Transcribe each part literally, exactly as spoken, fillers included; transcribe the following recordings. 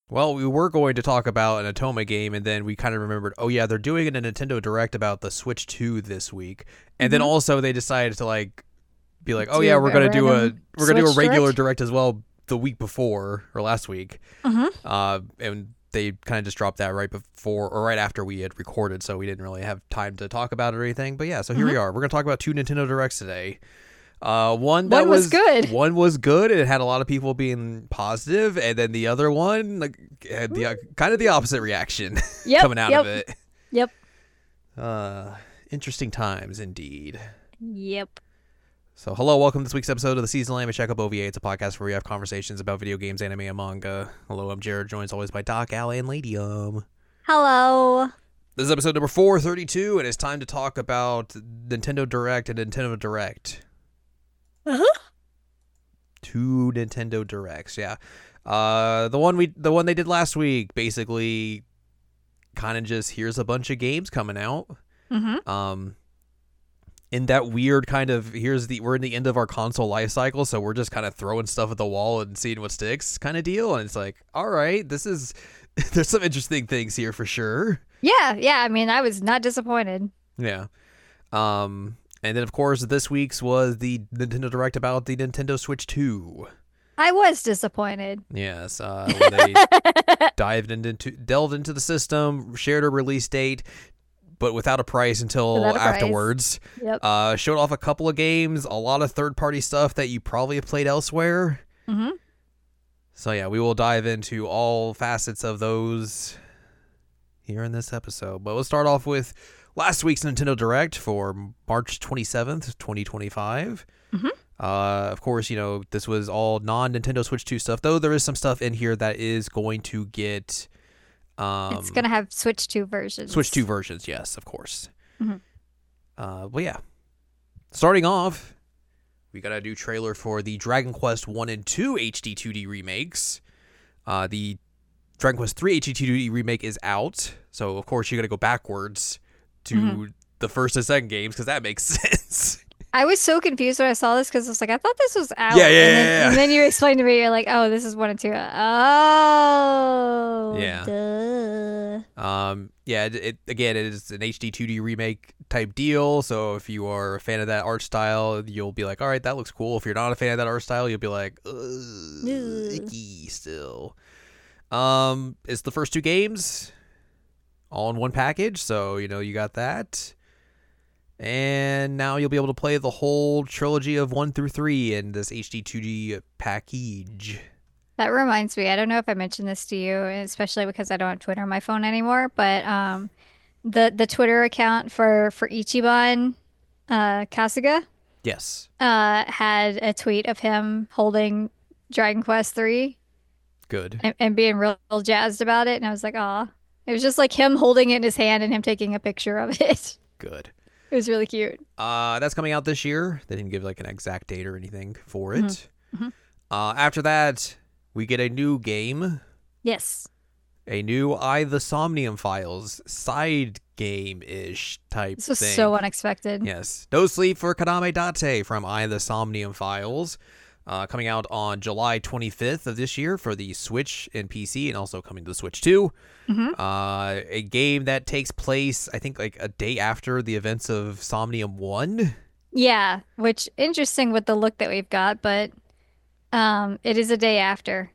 Well, we were going to talk about an Atoma game, and then we kind of remembered, oh yeah, they're doing a Nintendo Direct about the Switch two this week. And mm-hmm. then also they decided to like be like, oh do yeah, we're going to do a we're going to do a regular direct? direct as well the week before or last week. Mm-hmm. Uh, and they kind of just dropped that right before or right after we had recorded, so we didn't really have time to talk about it or anything. But yeah, so here mm-hmm. we are. We're going to talk about two Nintendo Directs today. Uh, one that one was, was good. One was good. It had a lot of people being positive, and then the other one like had the uh, kind of the opposite reaction yep, coming out yep. of it. Yep. Uh, interesting times indeed. Yep. So, hello, welcome to this week's episode of the Seasonal Anime Checkup O V A. It's a podcast where we have conversations about video games, anime, and manga. Hello, I'm Jared, joined as always by Doc, Allie, and Ladium. Hello. This is episode number four thirty-two, and it's time to talk about Nintendo Direct and Nintendo Direct. Uh-huh. Two Nintendo Directs, yeah. Uh, the one we, the one they did last week, basically, kind of just here's a bunch of games coming out. Mm-hmm. Um, in that weird kind of here's the we're in the end of our console life cycle, so we're just kind of throwing stuff at the wall and seeing what sticks, kind of deal. And it's like, all right, this is there's some interesting things here for sure. Yeah, yeah. I mean, I was not disappointed. Yeah. Um. And then, of course, this week's was the Nintendo Direct about the Nintendo Switch two. I was disappointed. Yes, uh, where they dived into, delved into the system, shared a release date, but without a price until Without a afterwards. Price. Yep. Uh, showed off a couple of games, a lot of third-party stuff that you probably have played elsewhere. Mm-hmm. So, yeah, we will dive into all facets of those here in this episode. But we'll start off with last week's Nintendo Direct for March twenty-seventh, twenty twenty-five. Mm-hmm. Uh, of course, you know, this was all non-Nintendo Switch two stuff, though there is some stuff in here that is going to get... Um, it's going to have Switch two versions. Switch two versions, yes, of course. Mm-hmm. Uh, but yeah. Starting off, we got a new trailer for the Dragon Quest one and two H D two D remakes. Uh, the Dragon Quest three H D two D remake is out, so of course you got to go backwards to mm-hmm. the first and second games, because that makes sense. I was so confused when I saw this, because I was like, I thought this was out. Yeah, yeah, and then, yeah, yeah. And then you explained to me, you're like, oh, this is one and two. Oh, yeah. Duh. Um, yeah. It, it again, it is an H D two D remake type deal. So if you are a fan of that art style, you'll be like, all right, that looks cool. If you're not a fan of that art style, you'll be like, ugh, icky still. Um, it's the first two games all in one package, so you know you got that. And now you'll be able to play the whole trilogy of one through three in this H D two D package. That reminds me, I don't know if I mentioned this to you, especially because I don't have Twitter on my phone anymore, but um, the the Twitter account for, for Ichiban uh, Kasuga yes. uh, had a tweet of him holding Dragon Quest three. Good. And, and being real, real jazzed about it. And I was like, aw. It was just like him holding it in his hand and him taking a picture of it. Good. It was really cute. Uh, that's coming out this year. They didn't give like an exact date or anything for it. Mm-hmm. Mm-hmm. Uh, after that, we get a new game. Yes. A new I, the Somnium Files side game-ish type this was thing. so unexpected. Yes. No Sleep for Kaname Date from I, the Somnium Files. Uh, coming out on July twenty-fifth of this year for the Switch and P C, and also coming to the Switch two. Mm-hmm. Uh, a game that takes place, I think, like a day after the events of Somnium one. Yeah, which interesting with the look that we've got, but um, it is a day after.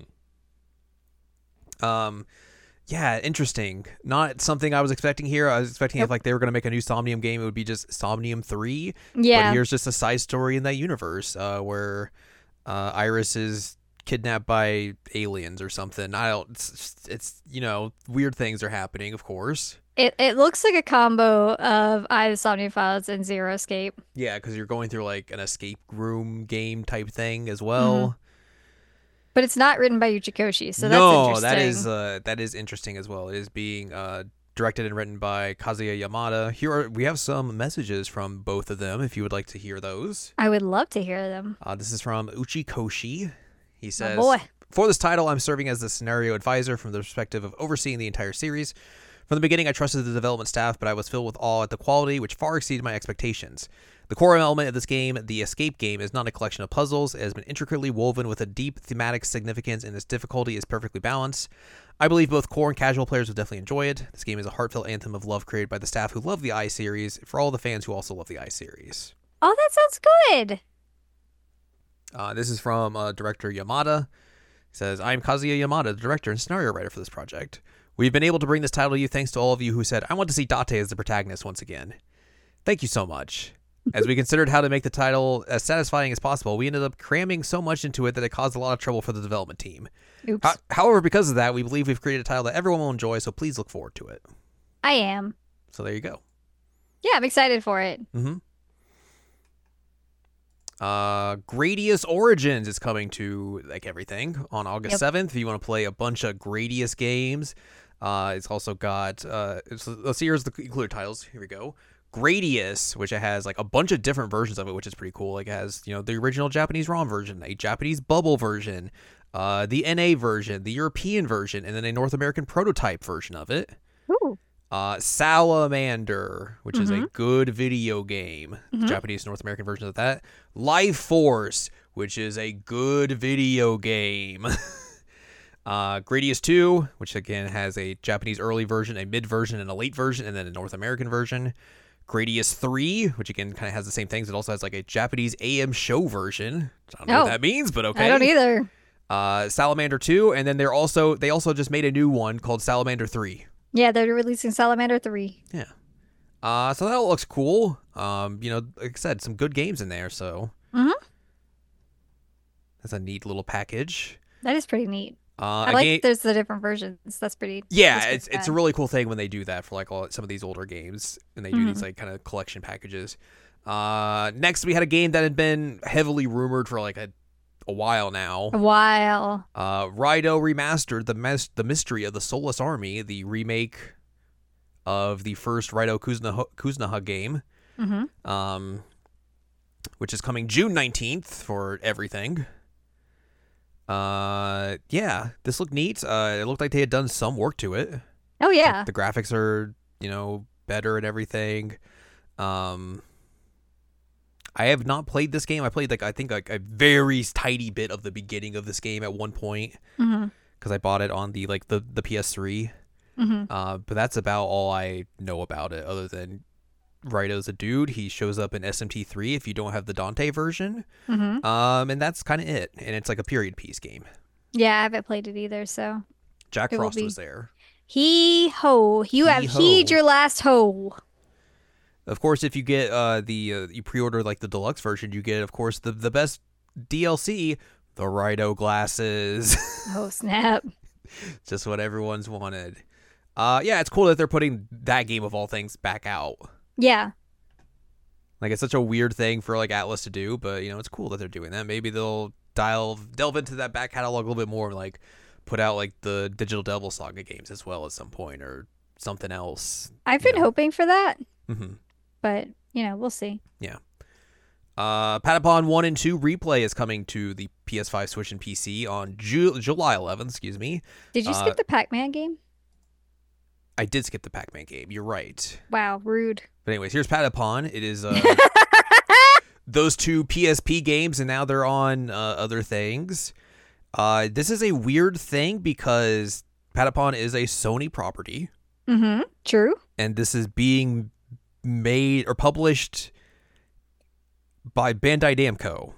Mm-hmm. Um, yeah, interesting. Not something I was expecting here. I was expecting Yep. if like they were going to make a new Somnium game, it would be just Somnium three. Yeah. But here's just a side story in that universe uh, where uh, Iris is kidnapped by aliens or something. I don't. It's, it's you know weird things are happening, of course. It it looks like a combo of I, the Somnium Files and Zero Escape. Yeah, because you're going through like an escape room game type thing as well. Mm-hmm. But it's not written by Yuji Koshi, so that's no, interesting. that is uh, that is interesting as well. It is being uh, directed and written by Kazuya Yamada. Here are, we have some messages from both of them if you would like to hear those. I would love to hear them. Uh, this is from Uchi Koshi. He says, boy. For this title, I'm serving as the scenario advisor from the perspective of overseeing the entire series. From the beginning, I trusted the development staff, but I was filled with awe at the quality, which far exceeded my expectations. The core element of this game, the escape game, is not a collection of puzzles. It has been intricately woven with a deep thematic significance, and its difficulty is perfectly balanced. I believe both core and casual players will definitely enjoy it. This game is a heartfelt anthem of love created by the staff who love the I series, for all the fans who also love the I series. Oh, that sounds good. Uh, this is from uh, director Yamada. He says, I am Kazuya Yamada, the director and scenario writer for this project. We've been able to bring this title to you thanks to all of you who said, I want to see Date as the protagonist once again. Thank you so much. As we considered how to make the title as satisfying as possible, we ended up cramming so much into it that it caused a lot of trouble for the development team. Oops. Ho- however, because of that, we believe we've created a title that everyone will enjoy, so please look forward to it. I am. So there you go. Yeah, I'm excited for it. Mm-hmm. Uh, Gradius Origins is coming to like everything on August Yep. seventh. If you want to play a bunch of Gradius games, uh, it's also got uh, it's, let's see, here's the included titles. Here we go. Gradius, which it has like a bunch of different versions of it, which is pretty cool. Like it has, you know, the original Japanese ROM version, a Japanese bubble version, uh, the N A version, the European version, and then a North American prototype version of it. Ooh. Uh, Salamander, which is a Mhm. good video game. Mhm. Japanese North American version of that. Life Force, which is a good video game. uh, Gradius two, which again has a Japanese early version, a mid version, and a late version, and then a North American version. Gradius three, which again kind of has the same things. It also has like a Japanese A M show version. I don't know Oh. what that means, but okay. I don't either. Uh, Salamander two, and then they're also they also just made a new one called Salamander three. Yeah, they're releasing Salamander three. Yeah. Uh, so that looks cool. Um, you know, like I said, some good games in there, so Mhm. that's a neat little package. That is pretty neat. Uh, I like again, that there's the different versions. That's pretty. yeah, that's pretty it's it's a fun. really cool thing when they do that for like all some of these older games, and they do these Mhm. like kind of collection packages. Uh, next we had a game that had been heavily rumored for like a a while now. a while. Uh, Raido Remastered, the mes- the mystery of the Soulless Army, the remake of the first Raido Kuzunoha, Kuzunoha game. Mm-hmm. Um, which is coming June nineteenth for everything. Uh, yeah, this looked neat. Uh, it looked like they had done some work to it. Oh yeah. Like, the graphics are, you know, better and everything. Um, I have not played this game. I played like I think like a very tiny bit of the beginning of this game at one point Mm-hmm. because I bought it on the like the the P S three. Mm-hmm. Uh, but that's about all I know about it, other than Raido's a dude. He shows up in S M T three if you don't have the Dante version. Mm-hmm. Um, and that's kind of it. And it's like a period piece game. Yeah, I haven't played it either, so Jack It will Frost be- was there. he ho. You have He-ho. heed your last ho. Of course, if you get uh the uh, you pre-order like the deluxe version, you get of course the the best D L C, the Raido glasses. Oh snap. Just what everyone's wanted. Uh, yeah, it's cool that they're putting that game of all things back out. Yeah. Like it's such a weird thing for like Atlas to do, but you know it's cool that they're doing that. Maybe they'll delve delve into that back catalog a little bit more, and like put out like the Digital Devil Saga games as well at some point, or something else. I've been Yeah. hoping for that, Mm-hmm. but you know, we'll see. Uh, Patapon one and two Replay is coming to the P S five, Switch, and P C on Ju- July eleventh. Excuse me. Did you Uh, skip the Pac-Man game? I did skip the Pac-Man game. You're right. Wow, rude. But anyways, here's Patapon. It is uh, those two P S P games, and now they're on uh, other things. Uh, this is a weird thing because Patapon is a Sony property, Mm-hmm. True. and this is being made or published by Bandai Namco.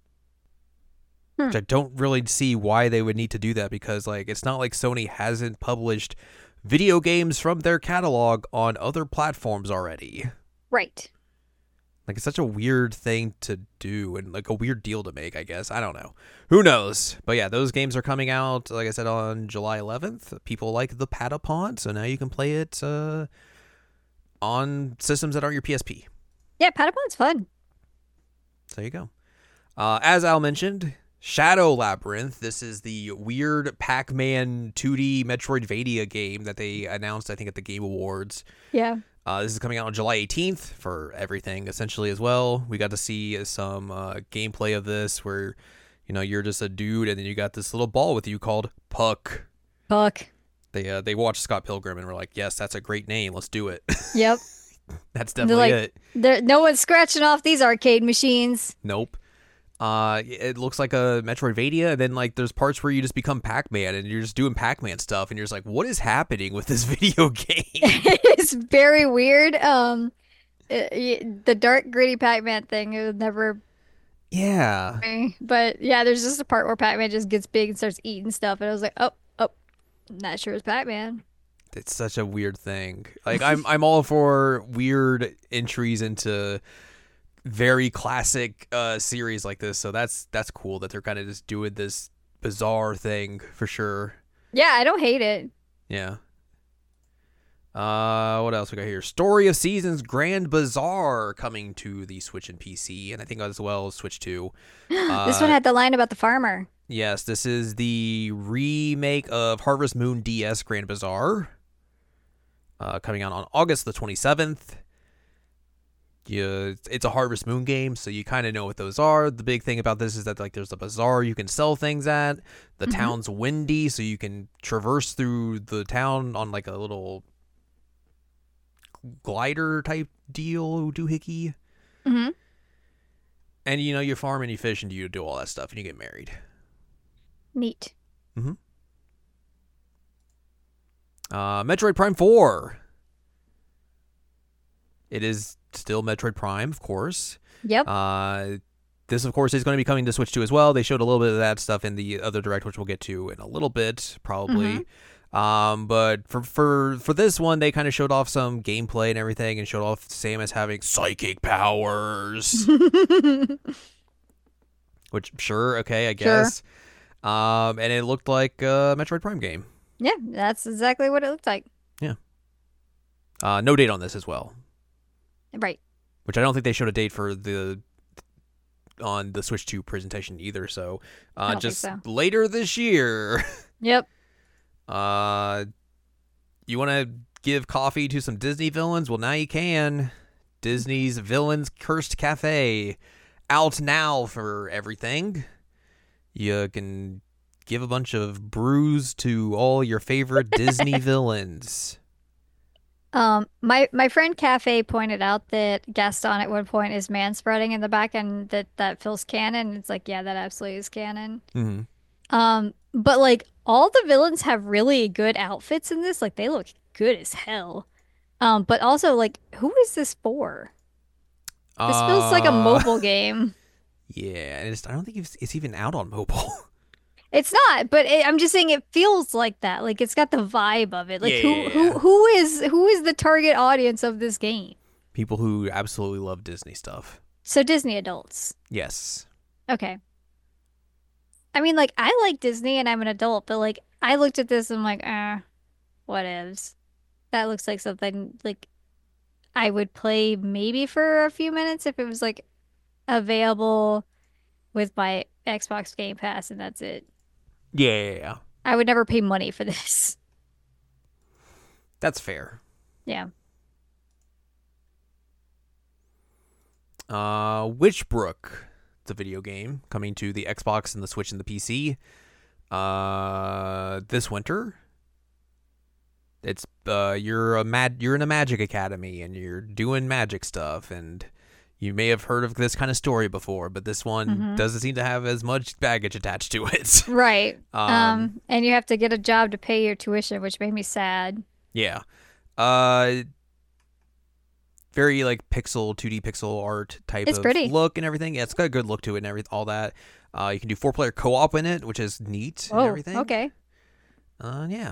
Hmm. Which I don't really see why they would need to do that, because like it's not like Sony hasn't published video games from their catalog on other platforms already. Right. Like it's such a weird thing to do and like a weird deal to make, I guess. I don't know. Who knows? But yeah, those games are coming out, like I said, on July eleventh. People like the Patapon, so now you can play it uh, on systems that aren't your P S P. Yeah, Patapon's fun. So there you go. Uh, as Al mentioned, Shadow Labyrinth. This is the weird Pac-Man two D Metroidvania game that they announced, I think, at the Game Awards. Yeah. Uh, this is coming out on July eighteenth for everything, essentially, as well. We got to see some uh, gameplay of this where, you know, you're just a dude and then you got this little ball with you called Puck. Puck. They uh, they watched Scott Pilgrim and were like, yes, that's a great name. Let's do it. Yep. That's They're definitely like, it. there, no one's scratching off these arcade machines. Nope. Uh, it looks like a Metroidvania, and then like there's parts where you just become Pac-Man and you're just doing Pac-Man stuff, and you're just like, what is happening with this video game? It's very weird. Um, it- it- the dark gritty Pac-Man thing, it would never Yeah. me. But yeah, there's just a part where Pac-Man just gets big and starts eating stuff, and I was like, oh, oh, not sure it's Pac-Man. It's such a weird thing. Like I'm I'm all for weird entries into very classic uh series like this. So that's that's cool that they're kind of just doing this bizarre thing for sure. Yeah, I don't hate it. Yeah. Uh what else we got here? Story of Seasons Grand Bazaar coming to the Switch and P C, and I think as well as Switch two. This Uh one had the line about the farmer. yes, this is the remake of Harvest Moon D S Grand Bazaar. Uh, coming out on August the twenty-seventh. You, it's a Harvest Moon game, so you kind of know what those are. The big thing about this is that like there's a bazaar you can sell things at. The Mhm. town's windy, so you can traverse through the town on like a little glider type deal, doohickey. Hmm. And you know, you farm and you fish and you do all that stuff and you get married. Neat. Uh, Metroid Prime four. It is still Metroid Prime, of course. Yep. Uh, this, of course, is going to be coming to Switch two as well. They showed a little bit of that stuff in the other direct, which we'll get to in a little bit, probably. Um, but for for for this one, they kind of showed off some gameplay and everything, and showed off Samus having psychic powers. Which, sure, okay, I Sure. guess. Um, and it looked like a Metroid Prime game. Yeah, that's exactly what it looked like. Uh, no date on this as well, Right. which I don't think they showed a date for the on the Switch two presentation either. So, I uh, don't think just so. later this year. Yep. Uh, you want to give coffee to some Disney villains? Well, now you can. Disney's Villains Cursed Cafe, out now for everything. You can give a bunch of brews to all your favorite Disney villains. Um, my my friend Cafe pointed out that Gaston at one point is man spreading in the back, and that that feels canon. It's like, yeah, that absolutely is canon. Mm-hmm. Um, but like all the villains have really good outfits in this. Like they look good as hell. Um, but also like, who is this for? This feels like a Uh, mobile game. Yeah, and it's, I don't think it's, it's even out on mobile. It's not, but it, I'm just saying it feels like that. Like it's got the vibe of it. Like who Yeah. who who is who is the target audience of this game? People who absolutely love Disney stuff. So Disney adults. Yes. Okay. I mean, like I like Disney and I'm an adult, but like I looked at this and I'm like, uh, whatevs. That looks like something like I would play maybe for a few minutes if it was like available with my Xbox Game Pass and that's it. Yeah, I would never pay money for this. that's fair. Yeah. Uh, Witchbrook, the video game coming to the Xbox and the Switch and the P C. Uh, this winter. It's uh, you're a mad, you're in a magic academy and you're doing magic stuff, and you may have heard of this kind of story before, but this one Mhm. doesn't seem to have as much baggage attached to it. Right. Um, Um, and you have to get a job to pay your tuition, which made me sad. Yeah. Uh very like pixel two D pixel art type It's of pretty. look and everything. Yeah, it's got a good look to it and everything all that. Uh you can do four player co-op in it, which is neat and Oh, everything. okay. Uh yeah.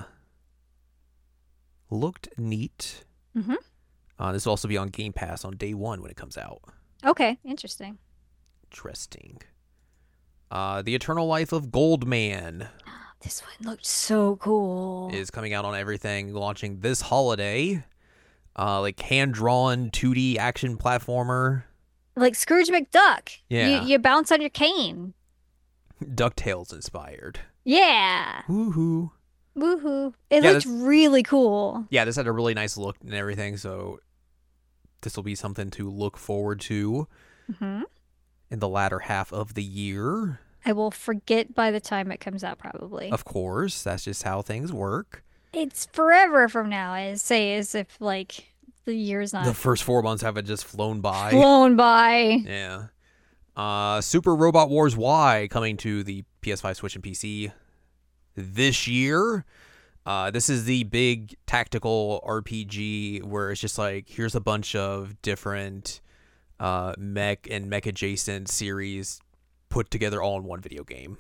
Looked neat. Mhm. Uh this will also be on Game Pass on day one when it comes out. Okay, interesting. Interesting. Uh The Eternal Life of Goldman This one looked so cool. is coming out on everything, launching this holiday. Uh, like hand-drawn two D action platformer. Like Scrooge McDuck. Yeah. You you bounce on your cane. DuckTales inspired. Yeah. Woohoo. Woohoo. It Yeah, looked that's- really cool. Yeah, this had a really nice look and everything, so this will be something to look forward to Hmm. in the latter half of the year. I will forget by the time it comes out, probably. Of course, that's just how things work. It's forever from now. I say as if like the year's The not first four months haven't just flown by. flown by. Yeah. Uh, Super Robot Wars Y coming to the P S five, Switch, and P C this year. Uh, this is the big tactical R P G where it's just like, here's a bunch of different uh, mech and mech adjacent series put together all in one video game.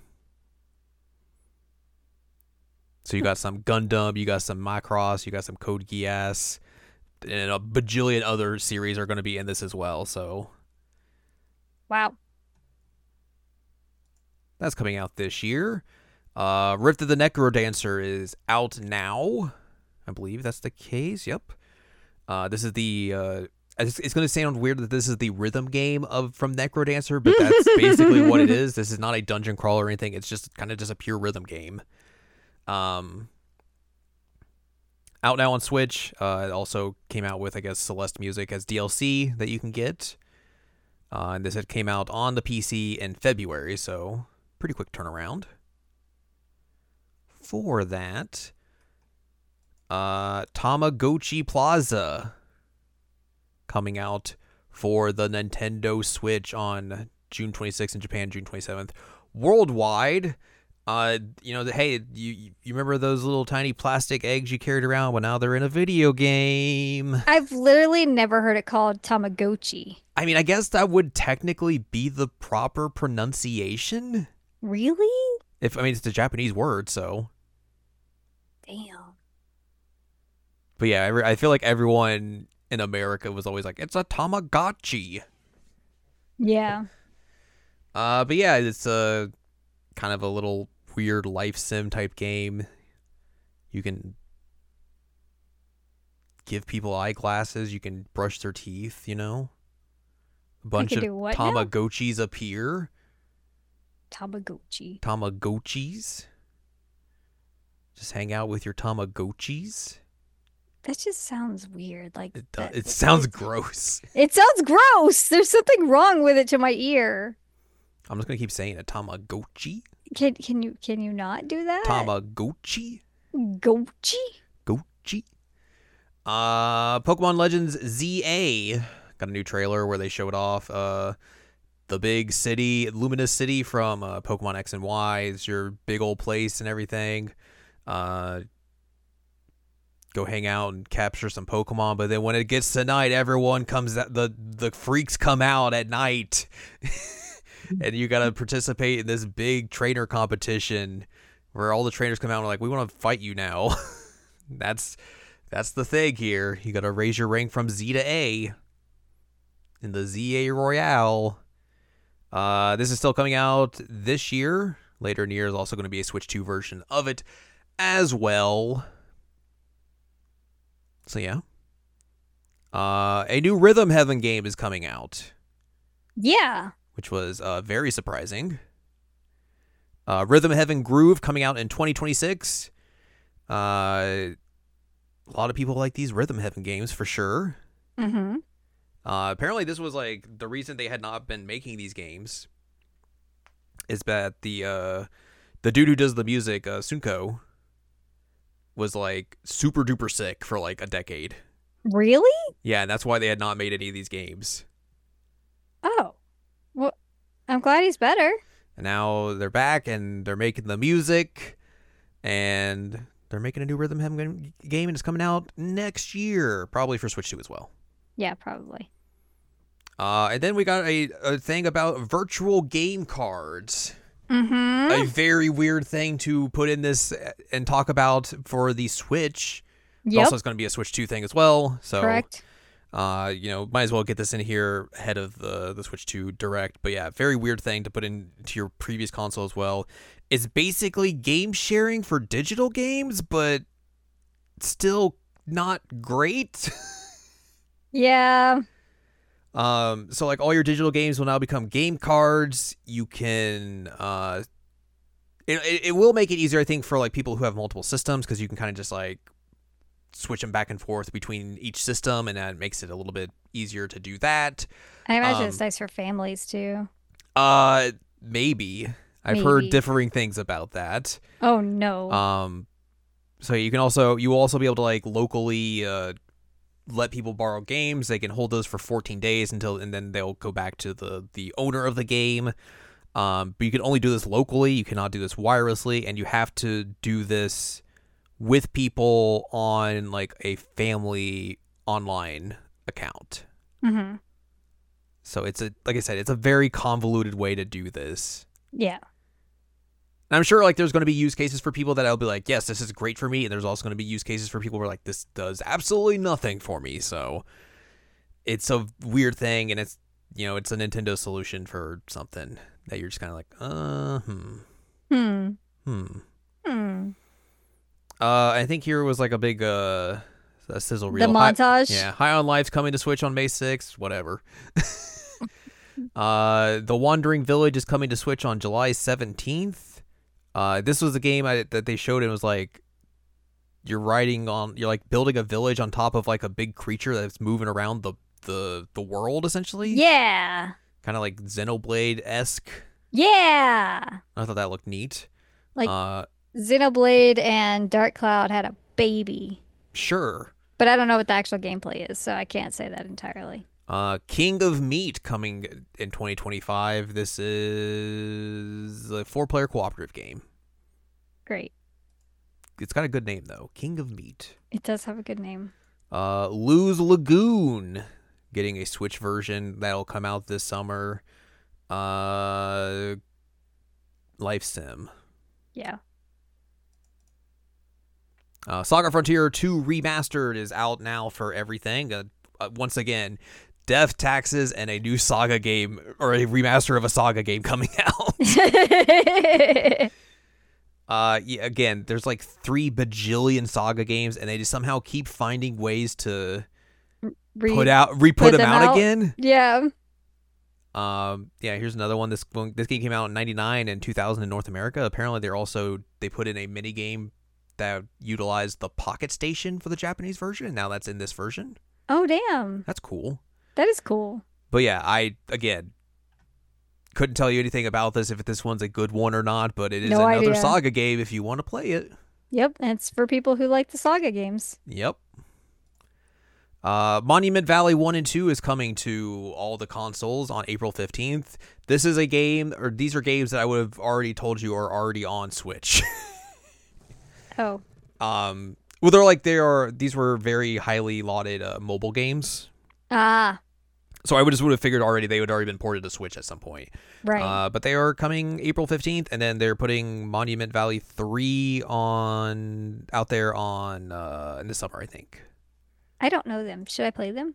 So you got some Gundam, you got some Macross, you got some Code Geass, and a bajillion other series are going to be in this as well. So Wow. that's coming out this year. Uh, Rift of the Necrodancer is out now. I believe that's the case. Yep. Uh, this is the. Uh, it's, it's going to sound weird that this is the rhythm game of from Necrodancer, but that's basically what it is. This is not a dungeon crawl or anything. It's just kind of just a pure rhythm game. Um, out now on Switch. Uh, it also came out with, I guess, Celeste music as D L C that you can get. Uh, and this had came out on the P C in February, so pretty quick turnaround. For that, uh, Tamagotchi Plaza coming out for the Nintendo Switch on June twenty-sixth in Japan, June twenty-seventh. Worldwide, uh, you know, hey, you you remember those little tiny plastic eggs you carried around? Well, now they're in a video game. I've literally never heard it called Tamagotchi. I mean, I guess that would technically be the proper pronunciation. Really? If I mean, it's a Japanese word, so. Damn. But yeah, every, I feel like everyone in America was always like, it's a Tamagotchi. Yeah. Uh, but yeah, it's a kind of a little weird life sim type game. You can give people eyeglasses. You can brush their teeth, you know? A bunch can of do what now? Tamagotchis appear. Tamagotchi. Tamagotchis. Just hang out with your Tamagotchis. That just sounds weird. Like It, that, it sounds it, gross. it sounds gross. There's something wrong with it to my ear. I'm just gonna keep saying it. Tamagotchi. Can can you can you not do that? Tamagotchi. Gochi? Gochi. Uh, Pokemon Legends Z A got a new trailer where they showed off uh the big city, Luminous City from uh, Pokemon X and Y. It's your big old place and everything. Uh, go hang out and capture some Pokemon. But then when it gets to night, everyone comes out. The the freaks come out at night, and you gotta participate in this big trainer competition where all the trainers come out and are like, "We want to fight you now." that's that's the thing here. You gotta raise your rank from Z to A in the Z A Royale. Uh, this is still coming out this year. Later in the year is also going to be a Switch two version of it as well. So yeah. Uh, a new Rhythm Heaven game is coming out, Yeah. which was uh, very surprising. Uh, Rhythm Heaven Groove coming out in twenty twenty-six. Uh, a lot of people like these Rhythm Heaven games for sure. Mm-hmm. Uh, apparently, this was like the reason they had not been making these games is that the uh, the dude who does the music, uh, Sunko, was like super duper sick for like a decade. Really? Yeah, and that's why they had not made any of these games. Oh. Well, I'm glad he's better. And now they're back and they're making the music, and they're making a new Rhythm Heaven game, and it's coming out next year, probably for Switch two as well. Yeah, probably. Uh, and then we got a, a thing about virtual game cards. Mm-hmm. A very weird thing to put in this and talk about for the Switch. Yep. Also, it's going to be a Switch two thing as well. So, Correct. Uh, you know, might as well get this in here ahead of the, the Switch two Direct. But yeah, very weird thing to put into your previous console as well. It's basically game sharing for digital games, but still not great. Yeah. Um, so like all your digital games will now become game cards. You can, uh, it, it, it will make it easier, I think, for like people who have multiple systems, because you can kind of just like switch them back and forth between each system, and that makes it a little bit easier to do that. I imagine Um, it's nice for families too. Uh, maybe I've Maybe. heard differing things about that. Oh no. Um, so you can also you will also be able to like locally uh, let people borrow games. They can hold those for fourteen days until, and then they'll go back to the the owner of the game. Um, but you can only do this locally. You cannot do this wirelessly, and you have to do this with people on like a family online account. Mm-hmm. So it's a like I said, it's a very convoluted way to do this. Yeah. And I'm sure like there's going to be use cases for people that I'll be like, yes, this is great for me, and there's also going to be use cases for people who are like, this does absolutely nothing for me. So it's a weird thing, and it's you know it's a Nintendo solution for something that you're just kind of like, uh, hmm, Hmm. hmm. Hmm. Uh, I think here was like a big uh, a sizzle reel. The montage. Hi- yeah, High on Life's coming to Switch on May sixth. Whatever. uh, The Wandering Village is coming to Switch on July seventeenth. Uh, this was a game I, that they showed, and it was like you're riding on, you're like building a village on top of like a big creature that's moving around the the the world essentially. Yeah. Kind of like Xenoblade esque. Yeah. I thought that looked neat. Like uh, Xenoblade and Dark Cloud had a baby. sure. But I don't know what the actual gameplay is, so I can't say that entirely. Uh, King of Meat coming in twenty twenty-five. This is a four-player cooperative game. Great. It's got a good name though, King of Meat. It does have a good name. Uh, Lose Lagoon getting a Switch version that'll come out this summer. Uh, Life Sim. Yeah. Uh, Saga Frontier two Remastered is out now for everything. Uh, uh, once again, death, taxes, and a new Saga game, or a remaster of a Saga game coming out. uh, yeah, again, there's like three bajillion Saga games, and they just somehow keep finding ways to Re- put out, re-put put them, them out, out? again. Yeah. Um, yeah, here's another one. This one, this game came out in ninety-nine and two thousand in North America. Apparently, they're also they put in a mini game that utilized the Pocket Station for the Japanese version, and now that's in this version. Oh, damn. That's cool. That is cool. But yeah, I again couldn't tell you anything about this if this one's a good one or not. But it is No another idea. Saga game if you want to play it. Yep. And it's for people who like the Saga games. Yep. Uh, Monument Valley one and two is coming to all the consoles on April fifteenth. This is a game, or these are games that I would have already told you are already on Switch. Oh. um, well, they're like, they are, these were very highly lauded uh, mobile games. Ah. So I would just would have figured already they would already been ported to Switch at some point. Right. Uh, but they are coming April fifteenth, and then they're putting Monument Valley three on, out there on, uh, in the summer, I think. I don't know them. Should I play them?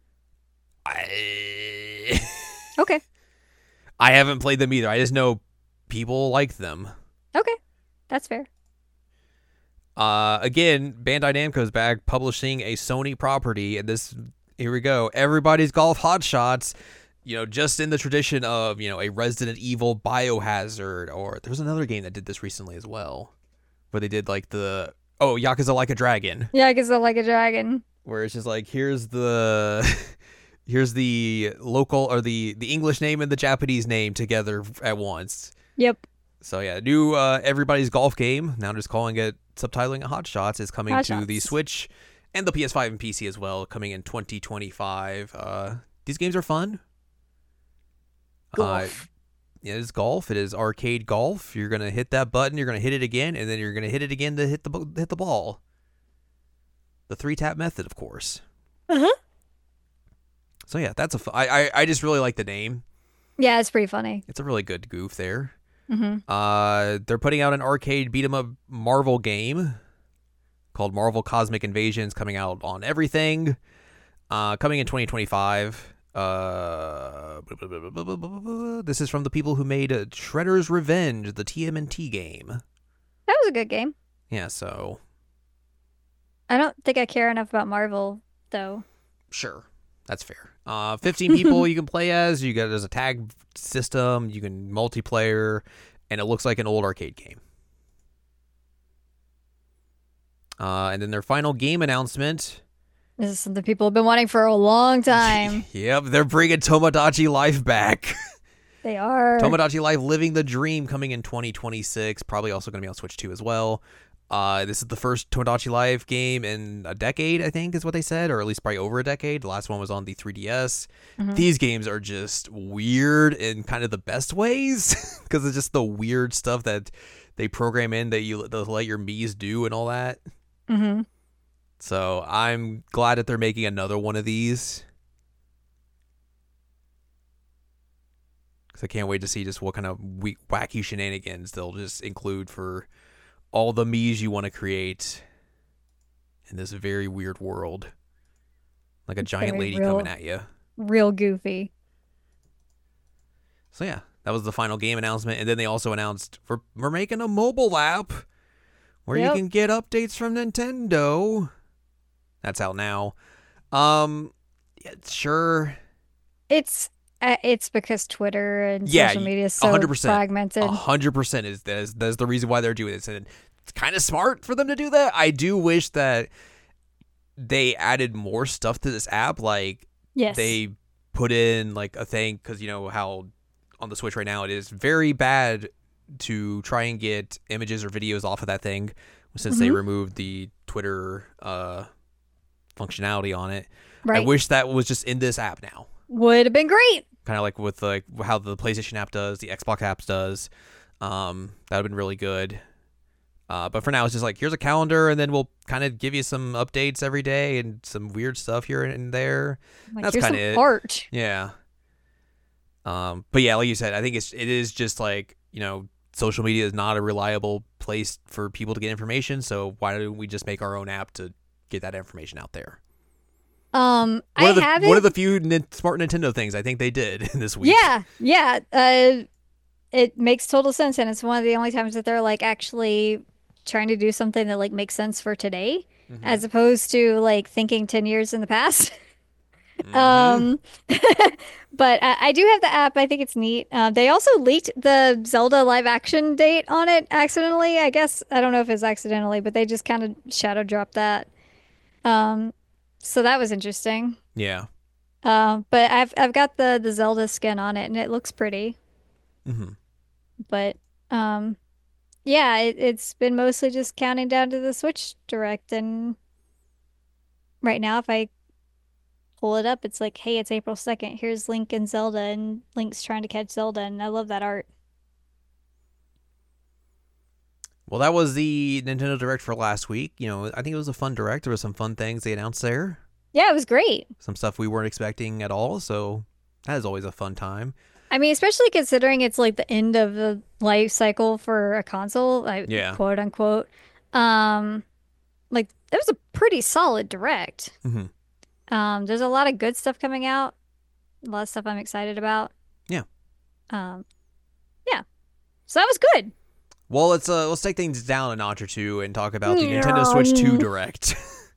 I... Okay. I haven't played them either. I just know people like them. Okay. That's fair. Uh, again, Bandai Namco's back publishing a Sony property, and this, here we go, Everybody's Golf Hotshots, you know, just in the tradition of, you know, a Resident Evil Biohazard, or there was another game that did this recently as well, where they did like the, oh, Yakuza Like a Dragon. Yeah, I guess I like a dragon. Where it's just like, here's the... Here's the local, or the, the English name and the Japanese name together at once. Yep. So yeah, new uh, Everybody's Golf game, now just calling it, subtitling it Hot Shots, is coming Hot to Shots. the Switch and the P S five and P C as well, coming in twenty twenty-five. Uh, these games are fun. Golf. Uh, it is golf. It is arcade golf. You're gonna hit that button. You're gonna hit it again, and then you're gonna hit it again to hit the bu- hit the ball. The three tap method, of course. Uh huh. So yeah, that's a. Fu- I, I I just really like the name. Yeah, it's pretty funny. It's a really good goof there. Mm-hmm. Uh, they're putting out an arcade beat 'em up Marvel game called Marvel Cosmic Invasions, coming out on everything. Uh, coming in twenty twenty-five. Uh, this is from the people who made uh, Shredder's Revenge, the T M N T game. That was a good game. Yeah, so I don't think I care enough about Marvel, though. sure, that's fair. Uh, fifteen people you can play as. You got there's a tag system. You can multiplayer, and it looks like an old arcade game. Uh, and then their final game announcement. This is something people have been wanting for a long time. Yep, they're bringing Tomodachi Life back. They are. Tomodachi Life Living the Dream coming in twenty twenty-six. Probably also going to be on Switch two as well. Uh, this is the first Tomodachi Life game in a decade, I think is what they said, or at least probably over a decade. The last one was on the three D S. Mhm. These games are just weird in kind of the best ways because it's just the weird stuff that they program in that you they'll let your Miis do and all that. Mhm. So I'm glad that they're making another one of these. Because I can't wait to see just what kind of we- wacky shenanigans they'll just include for all the Miis you want to create in this very weird world. Like a giant gonna be lady real- coming at you. Real goofy. So yeah, that was the final game announcement. And then they also announced we're, we're making a mobile app where Yep. you can get updates from Nintendo. That's out now. Um, yeah, sure. It's uh, it's because Twitter and Yeah, social media is so one hundred percent. fragmented. A hundred percent is that's, that's the reason why they're doing this, and it's kind of smart for them to do that. I do wish that they added more stuff to this app, like Yes. they put in like a thing because you know how on the Switch right now it is very bad to try and get images or videos off of that thing since they Mhm. removed the Twitter uh, functionality on it. Right. I wish that was just in this app now. Would have been great. Kind of like with like how the PlayStation app does, the Xbox apps does. Um, that would have been really good. Uh, but for now, it's just like here's a calendar, and then we'll kind of give you some updates every day and some weird stuff here and there. Like, That's here's some kinda it. art. Yeah. Um, but yeah, like you said, I think it's it is just like you know, social media is not a reliable place for people to get information. So why don't we just make our own app to get that information out there? Um, One I of the haven't. one of the few nin- smart Nintendo things I think they did this week. Yeah, yeah. Uh, it makes total sense, and it's one of the only times that they're like actually trying to do something that like makes sense for today, Mhm. as opposed to like thinking ten years in the past. Mhm. Um, but I, I do have the app. I think it's neat. Uh, they also leaked the Zelda live action date on it accidentally. I guess I don't know if it's accidentally, but they just kind of shadow dropped that. Um, so that was interesting. Yeah. Um, but I've I've got the the Zelda skin on it, and it looks pretty. hmm But um, yeah, it, it's been mostly just counting down to the Switch Direct, and right now, if I pull it up, it's like, hey, it's April second. Here's Link and Zelda, and Link's trying to catch Zelda, and I love that art. Well, that was the Nintendo Direct for last week. You know, I think it was a fun Direct. There were some fun things they announced there. Yeah, it was great. Some stuff we weren't expecting at all. So that is always a fun time. I mean, especially considering it's like the end of the life cycle for a console, like Yeah. quote unquote. Um, like that was a pretty solid Direct. hmm Um, there's a lot of good stuff coming out. A lot of stuff I'm excited about. Yeah. Um, yeah. So that was good. Well, let's uh let's take things down a notch or two and talk about the Nintendo Switch two Direct.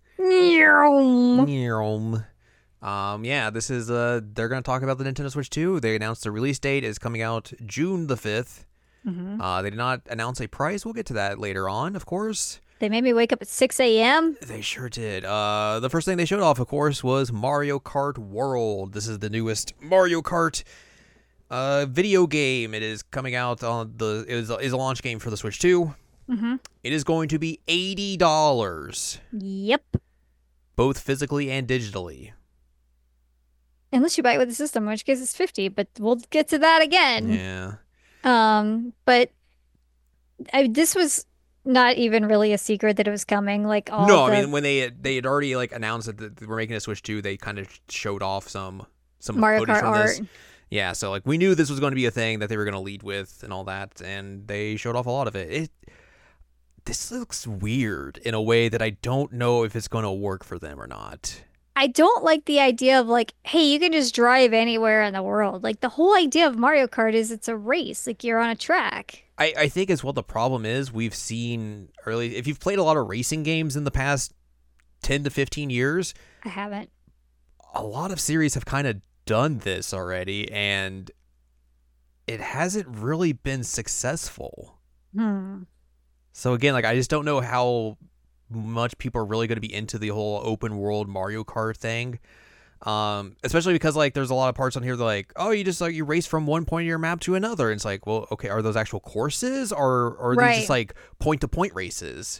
um, yeah, this is uh they're gonna talk about the Nintendo Switch two. They announced the release date is coming out June the fifth. Mhm. Uh, they did not announce a price. We'll get to that later on, of course. They made me wake up at six a m They sure did. Uh, the first thing they showed off, of course, was Mario Kart World. This is the newest Mario Kart uh, video game. It is coming out on the is is a launch game for the Switch two. Mm-hmm. It is going to be eighty dollars, Yep. both physically and digitally. Unless you buy it with the system, in which case it's fifty, but we'll get to that again. Yeah. Um, but I, this was not even really a secret that it was coming. Like all No, the I mean when they they had already like announced that they were making a Switch two, they kind of showed off some some Mario footage Kart from art. this. Yeah, so like we knew this was going to be a thing that they were going to lead with and all that, and they showed off a lot of it. It this looks weird in a way that I don't know if it's going to work for them or not. I don't like the idea of like, hey, you can just drive anywhere in the world. Like the whole idea of Mario Kart is it's a race. Like you're on a track. I, I think as well the problem is we've seen early if you've played a lot of racing games in the past ten to fifteen years, I haven't. a lot of series have kind of done this already, and it hasn't really been successful. Hmm. So again, like I just don't know how much people are really going to be into the whole open world Mario Kart thing. Um, especially because like there's a lot of parts on here that like, oh, you just like you race from one point of your map to another. And it's like, well, okay, are those actual courses or, or are Right. these just like point to point races?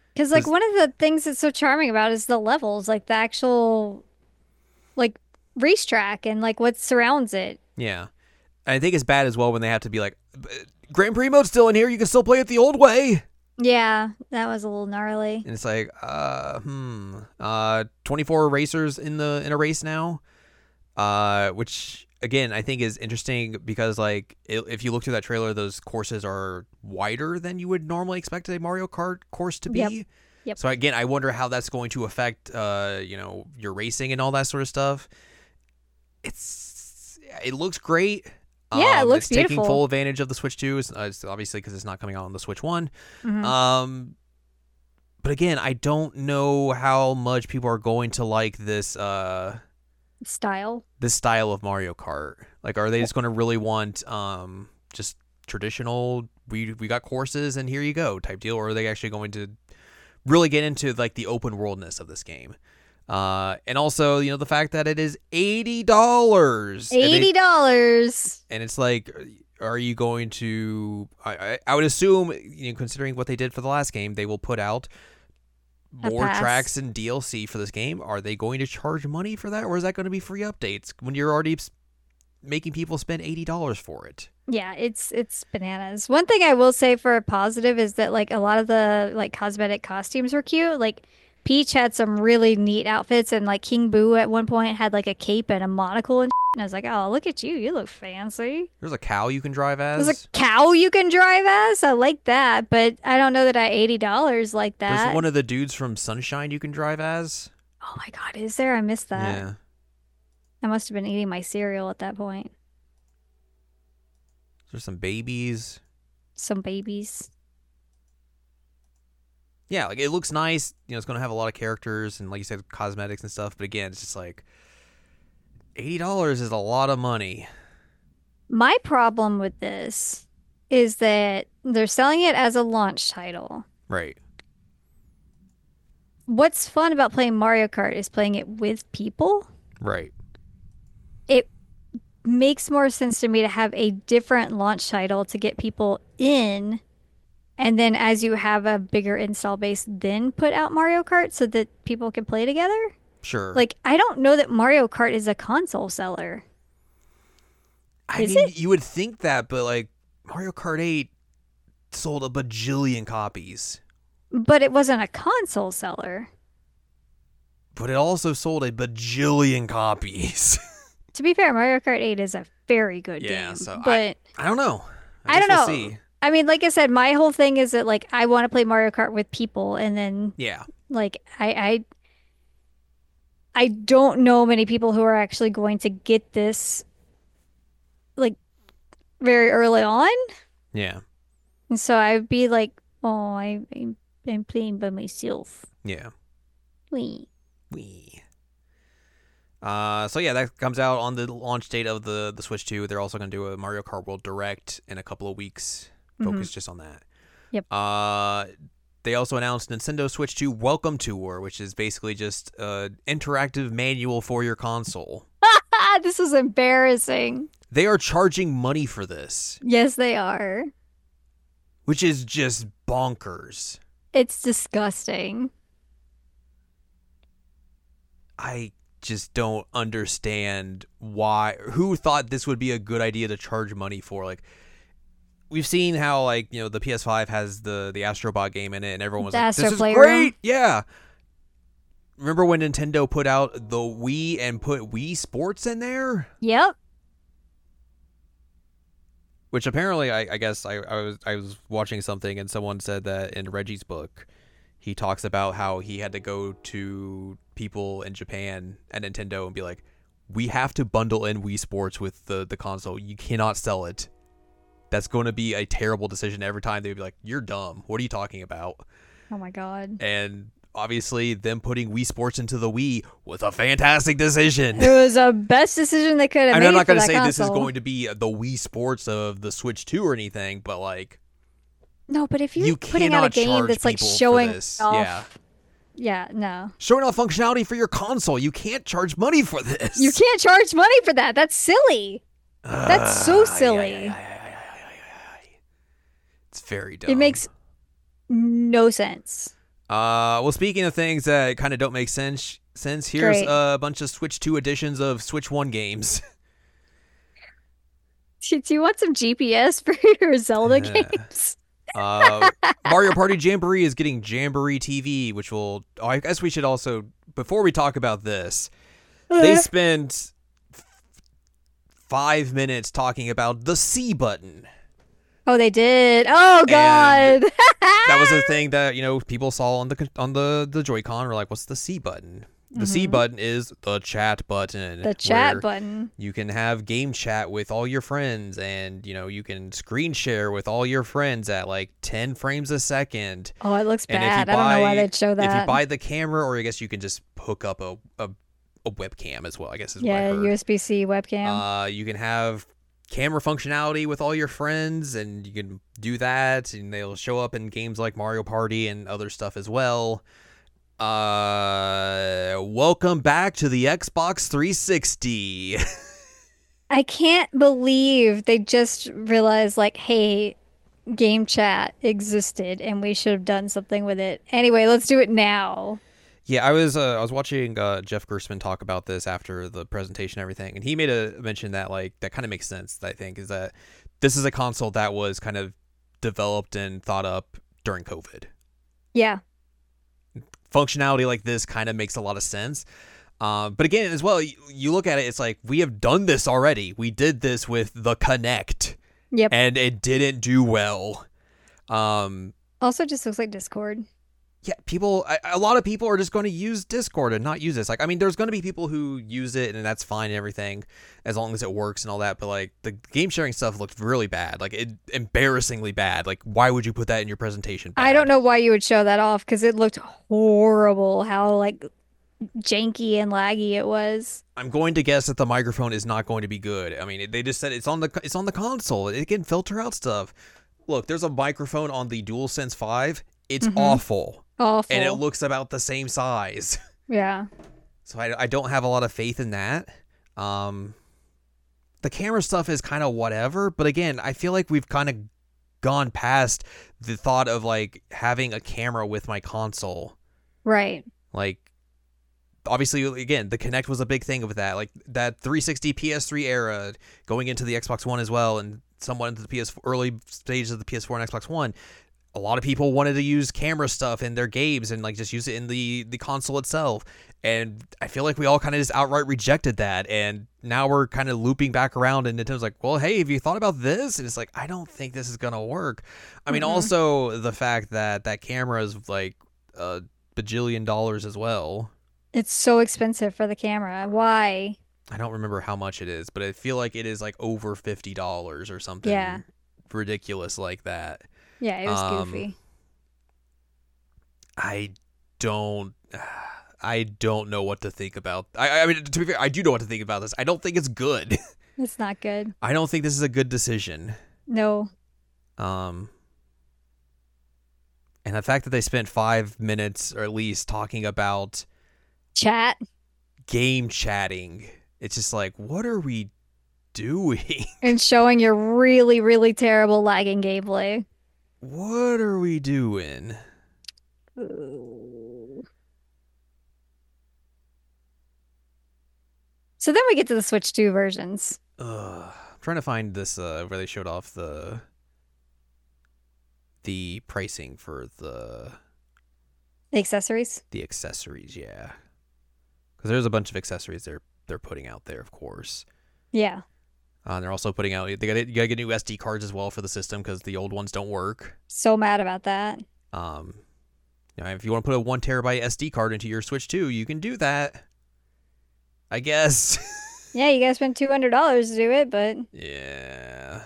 Because like one of the things that's so charming about it is the levels, like the actual like racetrack and like what surrounds it. Yeah. And I think it's bad as well when they have to be like, Grand Prix mode's still in here. You can still play it the old way. Yeah, that was a little gnarly. And it's like, uh, hmm, uh, twenty-four racers in the in a race now, uh, which again I think is interesting because like it, if you look through that trailer, those courses are wider than you would normally expect a Mario Kart course to be. Yep. Yep. So again, I wonder how that's going to affect, uh, you know, your racing and all that sort of stuff. It's it looks great. Yeah, um, it looks it's beautiful. taking full advantage of the Switch two. It's, uh, it's obviously because it's not coming out on the Switch one. Mm-hmm. Um, but again, I don't know how much people are going to like this uh, style. This style of Mario Kart. Like, are they just going to really want um, just traditional? We we got courses and here you go type deal, or are they actually going to really get into like the open worldness of this game? Uh, and also, you know, the fact that it is eighty dollars. Eighty dollars. And, and it's like, are you going to? I, I I would assume, you know, considering what they did for the last game, they will put out more tracks and D L C for this game. Are they going to charge money for that, or is that going to be free updates when you're already making people spend eighty dollars for it? Yeah, it's it's bananas. One thing I will say for a positive is that like a lot of the like cosmetic costumes were cute. Like Peach had some really neat outfits, and like King Boo at one point had like a cape and a monocle and shit. And I was like, oh, look at you. You look fancy. There's a cow you can drive as. There's a cow you can drive as. I like that, but I don't know that at eighty dollars like that. There's one of the dudes from Sunshine you can drive as. Oh my God, is there? I missed that. Yeah. I must have been eating my cereal at that point. There's some babies. Some babies. Yeah, like it looks nice. You know, it's going to have a lot of characters and, like you said, cosmetics and stuff. But again, it's just like eighty dollars is a lot of money. My problem with this is that they're selling it as a launch title. Right. What's fun about playing Mario Kart is playing it with people. Right. It makes more sense to me to have a different launch title to get people in. And then as you have a bigger install base, then put out Mario Kart so that people can play together. Sure. Like, I don't know that Mario Kart is a console seller. I is mean, it? you would think that, but like Mario Kart eight sold a bajillion copies. But it wasn't a console seller. But it also sold a bajillion copies. To be fair, Mario Kart eight is a very good yeah, game. So but I, I don't know. I, I don't we'll know. See. I mean, like I said, my whole thing is that like I want to play Mario Kart with people, and then yeah, like I I I don't know many people who are actually going to get this like very early on. Yeah. And so I'd be like, oh, I I'm, I'm playing by myself. Yeah. Wee. Wee. Uh, so yeah, that comes out on the launch date of the the Switch two. They're also going to do a Mario Kart World Direct in a couple of weeks. Focus mm-hmm. just on that. Yep. Uh, they also announced Nintendo Switch two Welcome Tour, which is basically just an interactive manual for your console. This is embarrassing. They are charging money for this. Yes, they are. Which is just bonkers. It's disgusting. I just don't understand why. Who thought this would be a good idea to charge money for? Like, we've seen how, like, you know, the P S five has the the Astrobot game in it, and everyone was the like, Astro "This is Playroom. great!" Yeah. Remember when Nintendo put out the Wii and put Wii Sports in there? Yep. Which apparently, I, I guess I, I was I was watching something, and someone said that in Reggie's book, he talks about how he had to go to people in Japan at Nintendo and be like, "We have to bundle in Wii Sports with the the console. You cannot sell it. That's going to be a terrible decision." Every time they'd be like, "You're dumb. What are you talking about?" Oh my God. And obviously, them putting Wii Sports into the Wii was a fantastic decision. It was the best decision they could have I mean, made. I'm not going to say console. This is going to be the Wii Sports of the Switch two or anything, but like, no. But if you're you putting out a game that's like showing off, yeah, yeah, no, showing off functionality for your console, you can't charge money for this. You can't charge money for that. That's silly. Uh, that's so silly. Yeah, yeah, yeah, yeah, yeah, yeah, yeah. It's very dumb. It makes no sense. Uh, well, speaking of things that kind of don't make sense, sense here's Great. a bunch of Switch two editions of Switch one games. Do you want some G P S for your Zelda games? uh, Mario Party Jamboree is getting Jamboree T V, which will. Oh, I guess we should also, before we talk about this, they spent five minutes talking about the C button. Oh, they did. Oh God. That was the thing that, you know, people saw on the on the the Joy-Con. Were like, what's the C button? The mm-hmm. C button is the chat button. The chat button. You can have game chat with all your friends, and you know you can screen share with all your friends at like ten frames a second. Oh, it looks and bad. Buy, I don't know why they'd show that. If you buy the camera, or I guess you can just hook up a a, a webcam as well. I guess is yeah, what I heard. U S B C webcam. Uh, you can have camera functionality with all your friends, and you can do that, and they'll show up in games like Mario Party and other stuff as well. Uh, welcome back to the Xbox three sixty. I can't believe they just realized, like, hey, game chat existed and we should have done something with it. Anyway, let's do it now. Yeah, I was uh, I was watching uh, Jeff Gerstmann talk about this after the presentation and everything, and he made a mention that like that kind of makes sense. I think is that this is a console that was kind of developed and thought up during COVID. Yeah. Functionality like this kind of makes a lot of sense. Uh, but again, as well, you, you look at it, it's like, we have done this already. We did this with the Kinect. Yep. And it didn't do well. Um, also just looks like Discord. Yeah, people, a, a lot of people are just going to use Discord and not use this. Like, I mean, there's going to be people who use it and that's fine and everything, as long as it works and all that. But like, the game sharing stuff looked really bad, like it embarrassingly bad. Like, why would you put that in your presentation? Bad? I don't know why you would show that off, because it looked horrible. How like janky and laggy it was. I'm going to guess that the microphone is not going to be good. I mean, they just said it's on the it's on the console. It can filter out stuff. Look, there's a microphone on the DualSense five. It's mm-hmm. awful. Awful. And it looks about the same size. Yeah. So I, I don't have a lot of faith in that. Um, the camera stuff is kind of whatever. But again, I feel like we've kind of gone past the thought of like having a camera with my console. Right. Like, obviously, again, the Kinect was a big thing with that. Like that three sixty P S three era going into the Xbox One as well. And somewhat into the P S four, early stages of the P S four and Xbox One. A lot of people wanted to use camera stuff in their games and like just use it in the, the console itself. And I feel like we all kind of just outright rejected that. And now we're kind of looping back around and Nintendo's like, well, hey, have you thought about this? And it's like, I don't think this is going to work. I mean, mm-hmm. also the fact that that camera is like a bajillion dollars as well. It's so expensive for the camera. Why? I don't remember how much it is, but I feel like it is like over fifty dollars or something yeah. ridiculous like that. Yeah, it was um, goofy. I don't, I don't know what to think about. I, I mean, to be fair, I do know what to think about this. I don't think it's good. It's not good. I don't think this is a good decision. No. Um, and the fact that they spent five minutes or at least talking about chat, game chatting, it's just like, what are we doing? And showing your really, really terrible lagging gameplay. What are we doing? Ooh. So then we get to the Switch two versions. Uh, I'm trying to find this uh, where they showed off the the pricing for the the accessories. The accessories, yeah, because there's a bunch of accessories they're they're putting out there, of course. Yeah. Uh, and they're also putting out, they got you got to get new S D cards as well for the system because the old ones don't work. So mad about that. Um, you know, if you want to put a one terabyte S D card into your Switch two, you can do that. I guess. Yeah, you gotta spend two hundred dollars to do it, but yeah.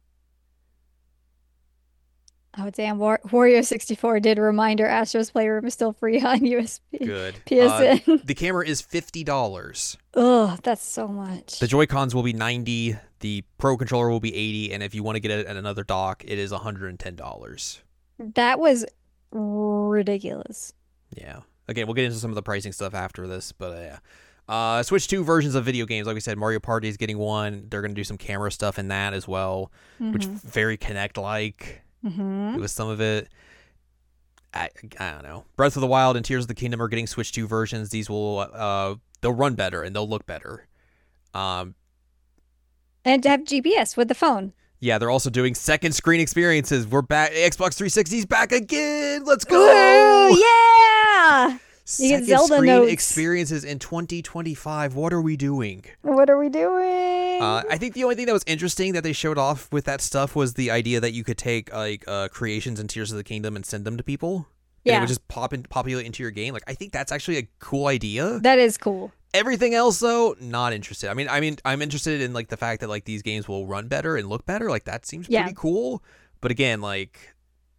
Oh damn! War- Wario sixty-four did a reminder. Astro's Playroom is still free on U S B. Good. P S N. Uh, the camera is fifty dollars. Ugh, that's so much. The Joy-Cons will be ninety. The Pro controller will be eighty, and if you want to get it at another dock, it is one hundred and ten dollars. That was ridiculous. Yeah. Again, we'll get into some of the pricing stuff after this, but uh, yeah. Uh, Switch two versions of video games, like we said, Mario Party is getting one. They're going to do some camera stuff in that as well, mm-hmm. which very Kinect-like. Mm-hmm. It was some of it. I, I don't know. Breath of the Wild and Tears of the Kingdom are getting Switch two versions. These will uh they'll run better and they'll look better. Um, And to have G P S with the phone. yeah, they're also doing second screen experiences. We're back. Xbox three sixty's back again. Let's go. Ooh, yeah. You get Second Zelda screen notes. experiences in twenty twenty-five. What are we doing? What are we doing? Uh, I think the only thing that was interesting that they showed off with that stuff was the idea that you could take like uh, creations in Tears of the Kingdom and send them to people. And Yeah. it would just pop in, populate into your game. Like I think that's actually a cool idea. That is cool. Everything else though, not interested. I mean, I mean, I'm interested in like the fact that like these games will run better and look better. Like that seems Yeah. pretty cool. But again, like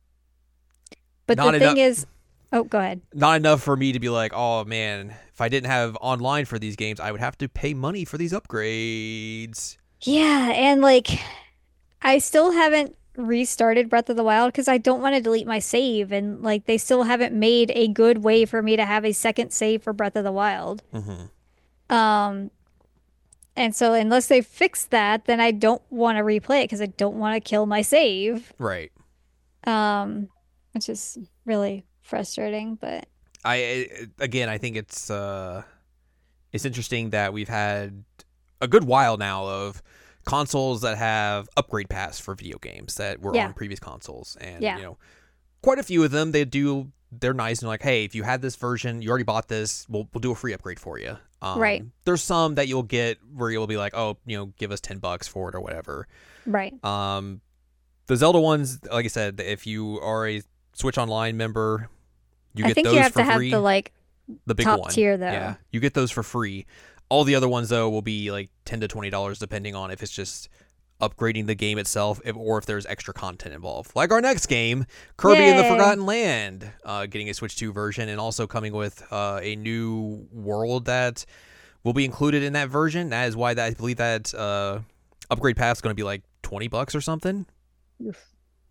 But Not the thing enough- is, oh, go ahead. not enough for me to be like, oh man, if I didn't have online for these games, I would have to pay money for these upgrades. Yeah, and like I still haven't restarted Breath of the Wild because I don't want to delete my save, and like they still haven't made a good way for me to have a second save for Breath of the Wild. Mm-hmm. Um, and so unless they fix that, then I don't want to replay it because I don't want to kill my save. Right. Um, which is really frustrating, but I I- again, I think it's uh, it's interesting that we've had a good while now of consoles that have upgrade paths for video games that were Yeah. on previous consoles, and Yeah. you know, quite a few of them they do. They're nice and like, hey, if you had this version, you already bought this, we'll we'll do a free upgrade for you. Um, Right. There's some that you'll get where you'll be like, oh, you know, give us ten bucks for it or whatever. right. Um, the Zelda ones, like I said, if you are a Switch Online member, you I get think those you have for to have free. the like the big top one. tier, though. Yeah, you get those for free. All the other ones though will be like ten to twenty dollars depending on if it's just upgrading the game itself if, or if there's extra content involved. Like our next game, Kirby and the Yay. Forgotten Land, uh, getting a Switch two version and also coming with uh, a new world that will be included in that version. That is why that, I believe that uh, upgrade path is going to be like twenty bucks or something. Oof.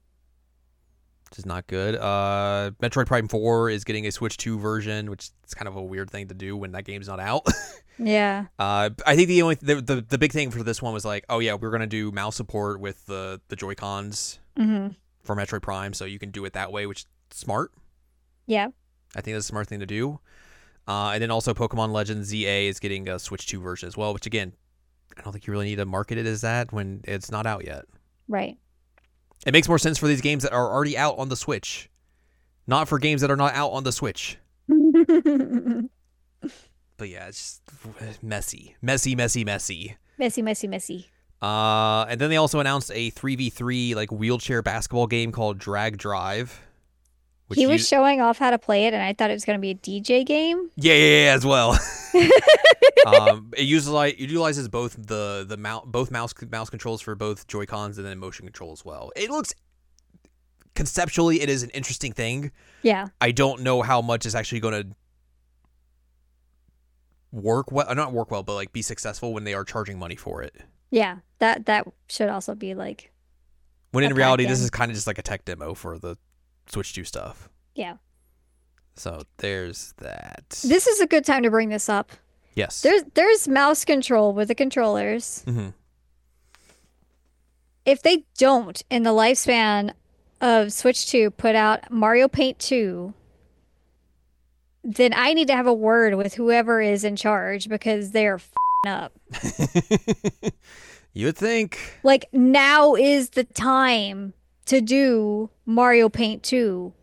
Which is not good. Uh, Metroid Prime four is getting a Switch two version, which is kind of a weird thing to do when that game's not out. Yeah. uh, I think the only the, the the big thing for this one was like, oh yeah, we're gonna do mouse support with the the Joy Cons hmm for Metroid Prime, so you can do it that way, which is smart. Yeah. I think that's a smart thing to do. Uh, and then also Pokemon Legends Z A is getting a Switch two version as well, which again, I don't think you really need to market it as that when it's not out yet. Right. It makes more sense for these games that are already out on the Switch, not for games that are not out on the Switch. But yeah, it's just messy, messy, messy, messy. Messy, messy, messy. Uh, and then they also announced a three v three like wheelchair basketball game called Drag Drive. Which He was you- showing off how to play it, and I thought it was going to be a D J game. yeah, yeah, yeah, as well. um, it uses like it utilizes both the the mount both mouse mouse controls for both Joy Cons and then motion control as well. It looks conceptually it is an interesting thing. Yeah. I don't know how much is actually going to work well, not work well, but like be successful when they are charging money for it. Yeah. That that should also be like, When A in reality, this pack-in. is kind of just like a tech demo for the Switch two stuff. yeah. So there's that. This is a good time to bring this up. yes. There's there's mouse control with the controllers. hmm If they don't, in the lifespan of Switch two, put out Mario Paint two, then I need to have a word with whoever is in charge because they're f***ing up. You would think. Like, now is the time to do Mario Paint two.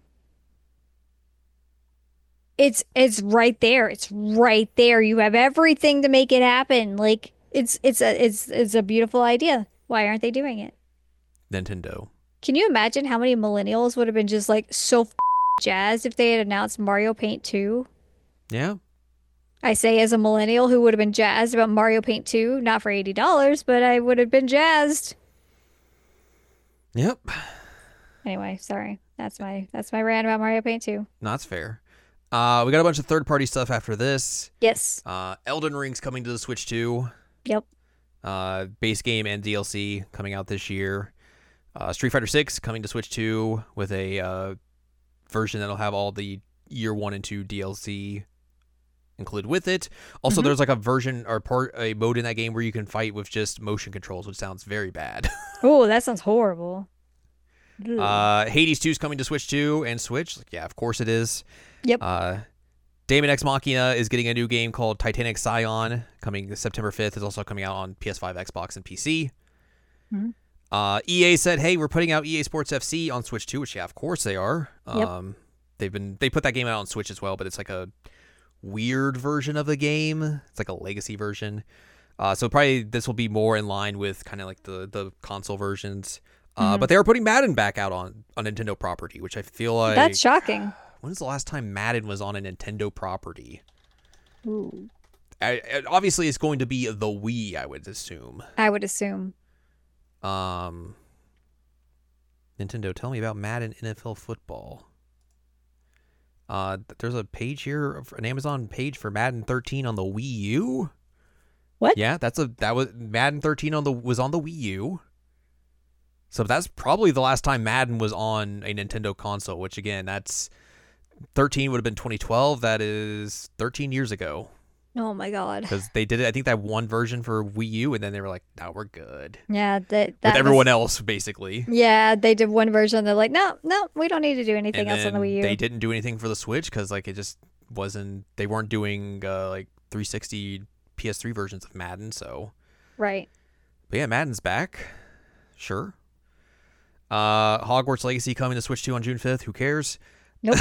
It's it's right there. It's right there. You have everything to make it happen. Like, it's it's a it's it's a beautiful idea. Why aren't they doing it? Nintendo. Can you imagine how many millennials would have been just like so f- jazzed if they had announced Mario Paint two? Yeah. I say as a millennial who would have been jazzed about Mario Paint two, not for eighty dollars, but I would have been jazzed. Yep. Anyway, sorry. That's my that's my rant about Mario Paint two. No, that's fair. Uh, we got a bunch of third-party stuff after this. Yes. Uh, Elden Ring's coming to the Switch two. Yep. Uh, base game and D L C coming out this year. Uh, Street Fighter six coming to Switch two with a uh, version that'll have all the year one and two D L C included with it. Also, Mhm. there's like a version or part a mode in that game where you can fight with just motion controls, which sounds very bad. Oh, that sounds horrible. Uh, Hades two is coming to Switch two and Switch. Yeah, of course it is. Yep. Uh, Daemon X Machina is getting a new game called Titanic Scion coming September fifth. It's also coming out on P S five, Xbox, and P C. Mm-hmm. Uh, E A said, "Hey, we're putting out E A Sports F C on Switch two," which yeah, of course they are. Yep. Um, they've been they put that game out on Switch as well, but it's like a weird version of the game. It's like a legacy version. Uh, so probably this will be more in line with kind of like the the console versions. Uh, Mhm. But they are putting Madden back out on on Nintendo property, which I feel like That's shocking. When's the last time Madden was on a Nintendo property? Ooh. I, I- obviously, it's going to be the Wii, I would assume. I would assume. Um, Nintendo, tell me about Madden N F L Football. Uh, there's a page here, an Amazon page for Madden thirteen on the Wii U. What? Yeah, that's a that was Madden thirteen on the was on the Wii U. So that's probably the last time Madden was on a Nintendo console. Which again, that's thirteen would have been twenty twelve. That is thirteen years ago. Oh my god. Because they did it, I think that one version for Wii U, and then they were like, "No, we're good." Yeah, that that With everyone was, else, basically. Yeah, they did one version. They're like, no, no, we don't need to do anything And else on the then Wii U. they didn't do anything for the Switch because like it just wasn't. They weren't doing uh, like three sixty P S three versions of Madden. So, Right. but yeah, Madden's back. Sure. Uh, Hogwarts Legacy coming to Switch two on June fifth. Who cares? Nope.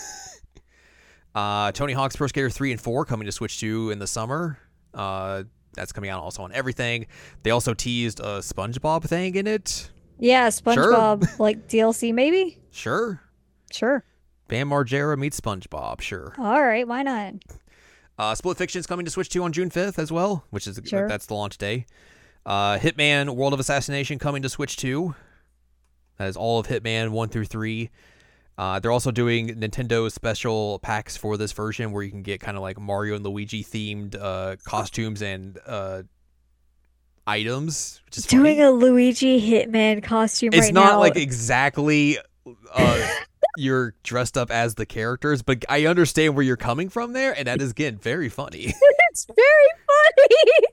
uh, Tony Hawk's Pro Skater three and four coming to Switch two in the summer. Uh, that's coming out also on everything. They also teased a SpongeBob thing in it. Yeah, SpongeBob like D L C maybe. Sure. Sure. Bam Margera meets SpongeBob. Sure. All right, why not? Uh, Split Fiction's coming to Switch two on June fifth as well, which is Sure. that's the launch day. Uh, Hitman World of Assassination coming to Switch two. That is all of Hitman one through three. Uh, they're also doing Nintendo special packs for this version where you can get kind of like Mario and Luigi themed uh, costumes and uh, items, which is Doing funny. a Luigi Hitman costume It's right not now. like exactly uh, you're dressed up as the characters, but I understand where you're coming from there, and that is again very funny. It's very funny.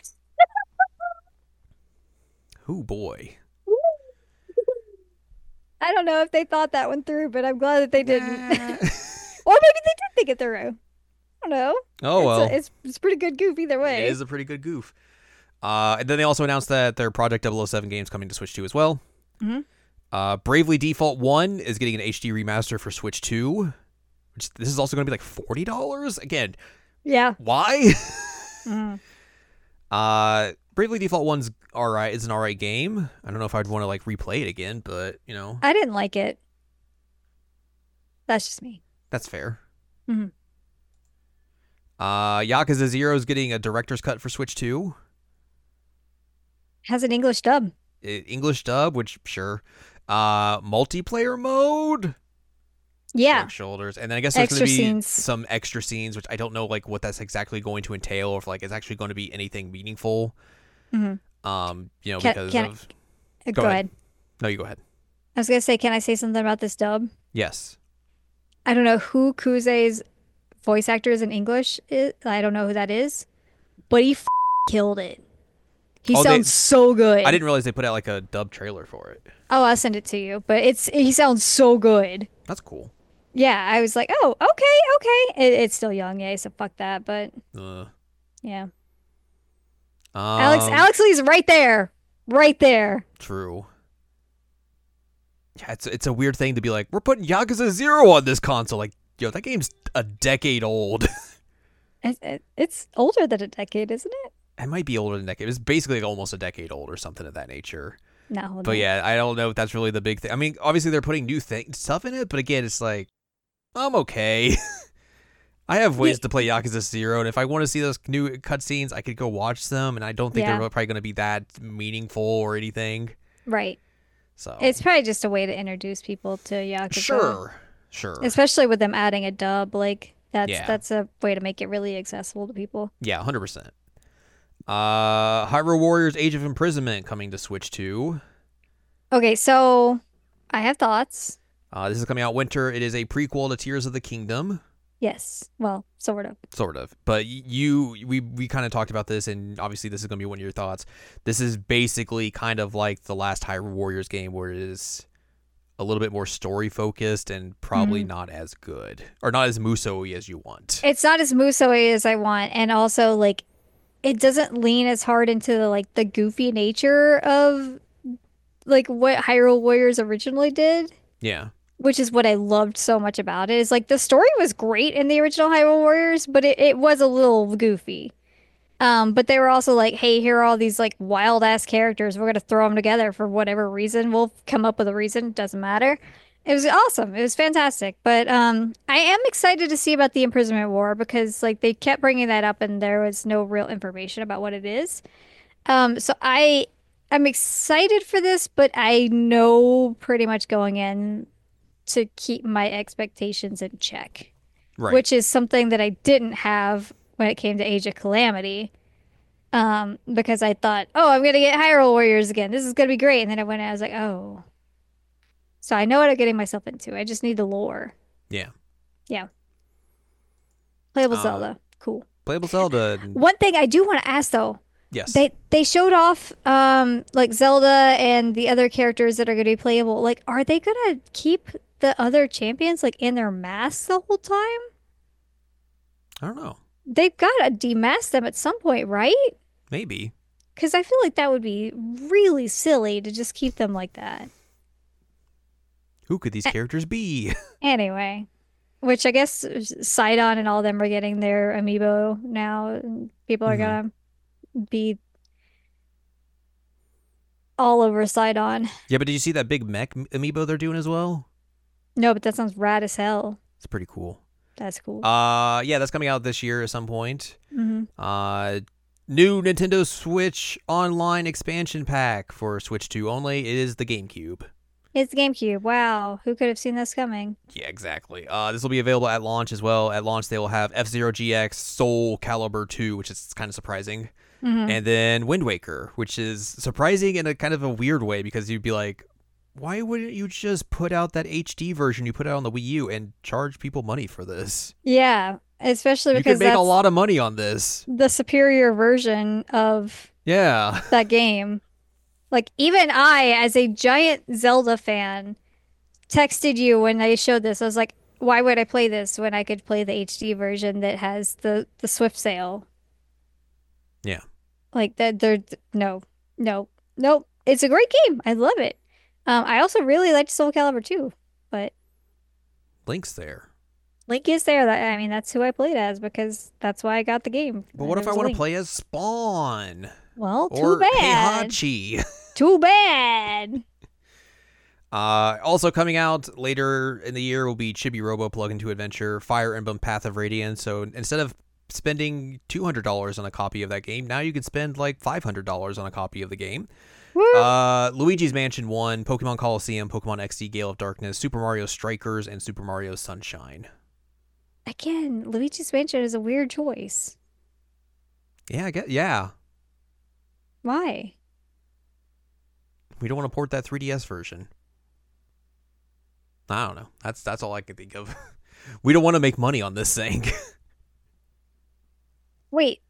Oh boy. I don't know if they thought that one through, but I'm glad that they didn't. Nah. Or maybe they did think it through. I don't know. Oh It's, well, a, it's it's pretty good goof either way. it is a pretty good goof. Uh, and then they also announced that their Project double oh seven game's coming to Switch two as well. Mhm. Uh, Bravely Default one is getting an H D remaster for Switch two. Which this is also going to be like forty dollars again. Yeah. Why? Mhm. uh, Bravely Default one's all right. It's an all right game. I don't know if I'd want to like replay it again, but you know I didn't like it. That's just me. that's fair. Mhm. Uh, Yakuza Zero is getting a director's cut for Switch two. Has an English dub. I- English dub, which sure. Uh, multiplayer mode. Yeah. Shrug shoulders, and then I guess there's going Extra to be scenes. some extra scenes, which I don't know like what that's exactly going to entail, or if like it's actually going to be anything meaningful. Mhm. Um, you know, Can- because can I- of Uh, Go Go, ahead. ahead. no, you go ahead. I was gonna say, can I say something about this dub? Yes. I don't know who Kuze's voice actor is in English. Is. I don't know who that is, but he f- killed it. He Oh, they- sounds so good. I didn't realize they put out like a dub trailer for it. Oh, I'll send it to you. But it's he sounds so good. That's cool. Yeah, I was like, oh, okay, okay. It, it's still young, yeah, so fuck that. But Uh, yeah, um, Alex, Alex Lee's right there, right there. True. Yeah, it's it's a weird thing to be like, we're putting Yakuza Zero on this console. Like, yo, that game's a decade old. It, it, it's older than a decade, isn't it? It might be older than a decade. It's basically like almost a decade old or something of that nature. No, But no. yeah, I don't know if that's really the big thing. I mean, obviously they're putting new thing stuff in it, but again, it's like I'm okay. I have ways Yeah. to play Yakuza Zero, and if I want to see those new cutscenes, I could go watch them, and I don't think Yeah. they're probably going to be that meaningful or anything. Right. So It's probably just a way to introduce people to Yakuza. sure, sure, Especially with them adding a dub, like that's Yeah. that's a way to make it really accessible to people. yeah, one hundred percent. Uh, Hyrule Warriors: Age of Imprisonment coming to Switch two. Okay, so I have thoughts. Uh, this is coming out winter. It is a prequel to Tears of the Kingdom. Yes. Well, sort of. Sort of, but y- you we we kind of talked about this, and obviously this is going to be one of your thoughts. This is basically kind of like the last Hyrule Warriors game, where it is a little bit more story focused and probably Mhm. not as good or not as Muso-y as you want. It's not as Muso-y as I want, and also like it doesn't lean as hard into the like the goofy nature of like what Hyrule Warriors originally did, Yeah. which is what I loved so much about it. Is like the story was great in the original Hyrule Warriors, but it, it was a little goofy. Um, but they were also like, hey, here are all these like wild ass characters. We're gonna throw them together for whatever reason. We'll come up with a reason. Doesn't matter. It was awesome. It was fantastic. But um, I am excited to see about the Imprisonment War because like they kept bringing that up and there was no real information about what it is. Um, so I I'm excited for this, but I know pretty much going in to keep my expectations in check, Right. which is something that I didn't have when it came to Age of Calamity. Um, because I thought, oh, I'm gonna get Hyrule Warriors again. This is gonna be great. And then I went and I was like, oh. So I know what I'm getting myself into. I just need the lore. Yeah. Yeah. Playable Uh, Zelda. Cool. Playable Zelda. One thing I do want to ask though, Yes. they they showed off um like Zelda and the other characters that are gonna be playable. Like, are they gonna keep the other champions like in their masks the whole time? I don't know. They've got to demask them at some point, right? Maybe. Because I feel like that would be really silly to just keep them like that. Who could these A- characters be? Anyway, which I guess Sidon and all of them are getting their amiibo now. And people are Mhm. gonna be all over Sidon. Yeah, but did you see that big mech amiibo they're doing as well? No, but that sounds rad as hell. It's pretty cool. That's cool. Uh, yeah, that's coming out this year at some point. hmm Uh, new Nintendo Switch Online expansion pack for Switch two only. It is the GameCube. It's GameCube. Wow, who could have seen this coming? Yeah, exactly. Uh, this will be available at launch as well. At launch, they will have F-Zero G X, Soul Calibur two, which is kind of surprising, hmm and then Wind Waker, which is surprising in a kind of a weird way because you'd be like, why wouldn't you just put out that H D version you put out on the Wii U and charge people money for this? Yeah, especially You because could make a that's lot of money on this. the superior version of Yeah. that game. Like, even I, as a giant Zelda fan, texted you when I showed this. I was like, why would I play this when I could play the H D version that has the the Swift Sail? Yeah. Like that they're no, no, nope. It's a great game. I love it. Um, I also really liked Soul Calibur too, but Link's there. Link is there. That I mean, that's who I played as because that's why I got the game. But And what it if I was want to Link. play as Spawn? Well, too Or bad. Heihachi? Too bad. Uh, also coming out later in the year will be Chibi Robo Plug into Adventure, Fire Emblem Path of Radiance. So instead of spending two hundred dollars on a copy of that game, now you can spend like five hundred dollars on a copy of the game. Woo. Uh, Luigi's Mansion one, Pokemon Coliseum, Pokemon X D Gale of Darkness, Super Mario Strikers, and Super Mario Sunshine. Again, Luigi's Mansion is a weird choice. Yeah, I get. Yeah, Why? we don't want to port that three D S version. I don't know. That's that's all I can think of. We don't want to make money on this thing. Wait,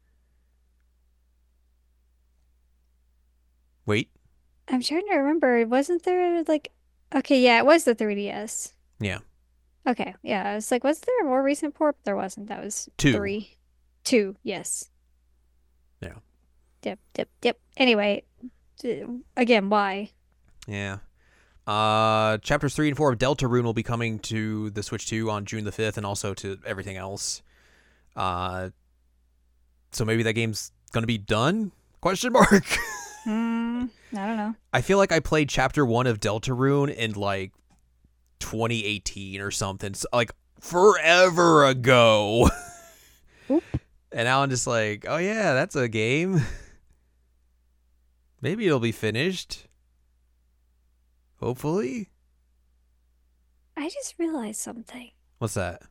Wait. I'm trying to remember. Wasn't there like, okay, yeah, it was the three D S. Yeah. Okay, yeah, I was like, was there a more recent port? There wasn't. That was Two. three. Two, yes. Yeah. Dip, dip, dip. Anyway, d- again, why? Yeah. Uh, chapters three and four of Deltarune will be coming to the Switch two on June the fifth, and also to everything else. Uh, so maybe that game's gonna be done? Question mark. Hmm, I don't know. I feel like I played chapter one of Deltarune in like twenty eighteen or something, so, like forever ago. Oop. And now I'm just like, oh yeah, that's a game. Maybe it'll be finished. Hopefully. I just realized something. What's that?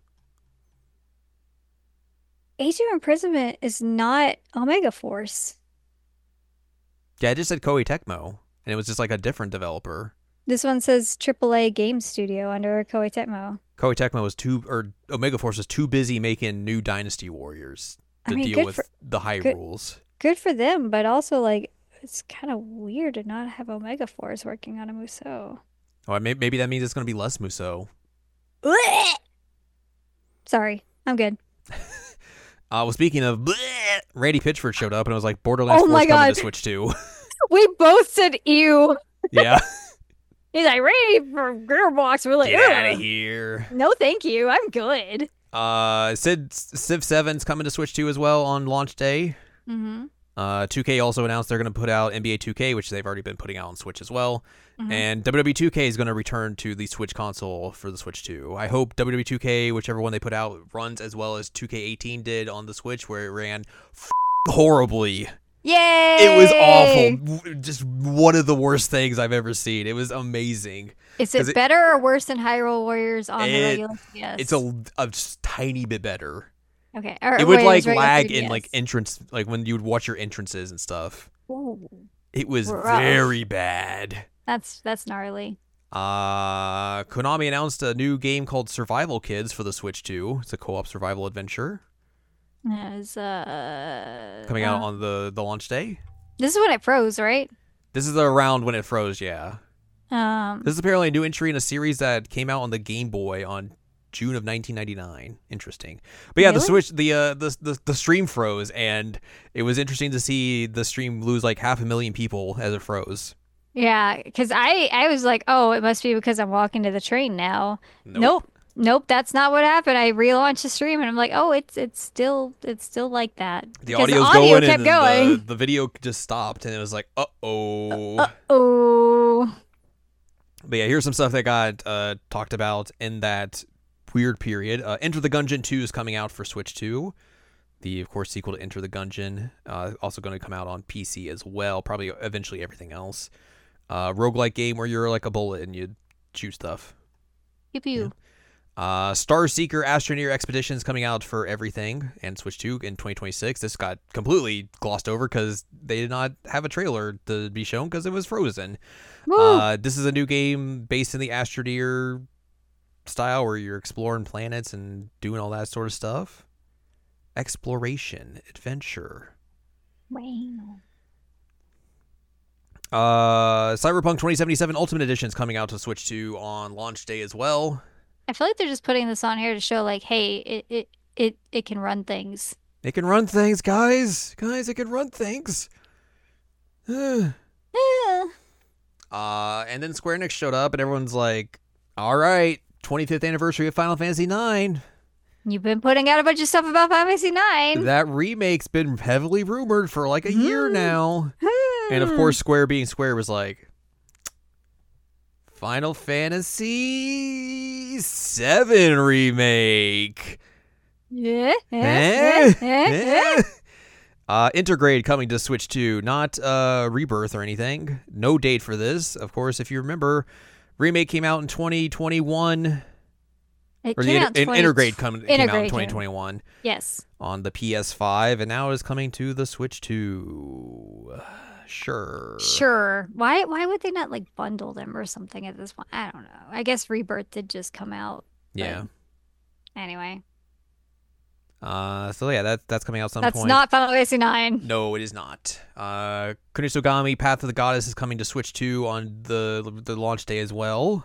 Age of Imprisonment is not Omega Force. Yeah, I just said Koei Tecmo, and it was just like a different developer. This one says triple A Game Studio under Koei Tecmo. Koei Tecmo was too, or Omega Force was too busy making new Dynasty Warriors to I mean, deal good with for the high good rules. good for them, but also like it's kind of weird to not have Omega Force working on a Musou. Oh, may- maybe that means it's going to be less Musou. Sorry, I'm good. Uh, well, speaking of, bleh, Randy Pitchford showed up and it was like Borderlands Oh four my is coming God. to Switch two. We both said ew. Yeah. He's like, ready for Gearbox. We're like, Get out "Ugh. of here. No, thank you. I'm good. Uh, Civ, Civ seven's coming to Switch two as well on launch day. Mm-hmm. Uh, two K also announced they're going to put out N B A two K, which they've already been putting out on Switch as well. Mhm. And W W E two K is going to return to the Switch console for the Switch two. I hope W W E two K, whichever one they put out, runs as well as two K eighteen did on the Switch, where it ran f- horribly. Yay! It was awful. Just one of the worst things I've ever seen. It was amazing. Is 'Cause it, it- better or worse than Hyrule Warriors on the It- regular C S? It's a, a just tiny bit better. okay. Or, It would wait, like it's regular lag three D in S. like entrance, like when you would watch your entrances and stuff. Ooh, It was Rough. very bad. that's that's gnarly. Uh, Konami announced a new game called Survival Kids for the Switch two. It's a co-op survival adventure Is uh coming out uh, on the, the launch day. This is when it froze, right? This is around when it froze, yeah. Um, This is apparently a new entry in a series that came out on the Game Boy on June of nineteen ninety-nine. Interesting. But yeah, the Really? Switch, the, uh, the the the stream froze, and it was interesting to see the stream lose like half a million people as it froze. yeah, because I I was like, oh, it must be because I'm walking to the train now. Nope. Nope. Nope, that's not what happened. I relaunched the stream and I'm like, oh, it's it's still it's still like that. The Because audio's audio going kept and going. The, the video just stopped, and it was like, uh oh. Oh, But yeah, here's some stuff that got uh, talked about in that weird period. Uh, Enter the Gungeon two is coming out for Switch two. The, of course, sequel to Enter the Gungeon. Uh, also going to come out on P C as well. Probably eventually everything else. Uh, roguelike game where you're like a bullet and you shoot stuff. pew pew. Uh, Star Seeker Astroneer Expedition is coming out for everything and Switch two in twenty twenty-six. This got completely glossed over because they did not have a trailer to be shown because it was frozen. Woo. Uh, this is a new game based in the Astroneer style where you're exploring planets and doing all that sort of stuff. Exploration, adventure. Wow. Uh, Cyberpunk twenty seventy-seven Ultimate Edition is coming out to Switch two on launch day as well. I feel like they're just putting this on here to show, like, hey, it it it, it can run things. It can run things, guys. Guys, it can run things. Yeah. Uh, and then Square Enix showed up, and everyone's like, all right, twenty-fifth anniversary of Final Fantasy nine. You've been putting out a bunch of stuff about Final Fantasy nine. That remake's been heavily rumored for like a year Hmm. now. And of course, Square being Square was like, Final Fantasy seven remake. Yeah. Eh? Eh? Eh? Eh? Uh, Intergrade coming to Switch two, not uh, Rebirth or anything. No date for this. Of course, if you remember, remake came out in twenty twenty-one. It Or the came in- out in- twenty Intergrade come, came out in Intergrade, twenty yeah. twenty-one Yes. on the P S five, and now is coming to the Switch two. Sure. Sure. Why why would they not like bundle them or something at this point? I don't know. I guess Rebirth did just come out. but Yeah. Anyway, Uh, so yeah, that that's coming out some that's point. not Final Fantasy nine. No, it is not. Uh, Kunisogami Path of the Goddess is coming to Switch two on the the launch day as well.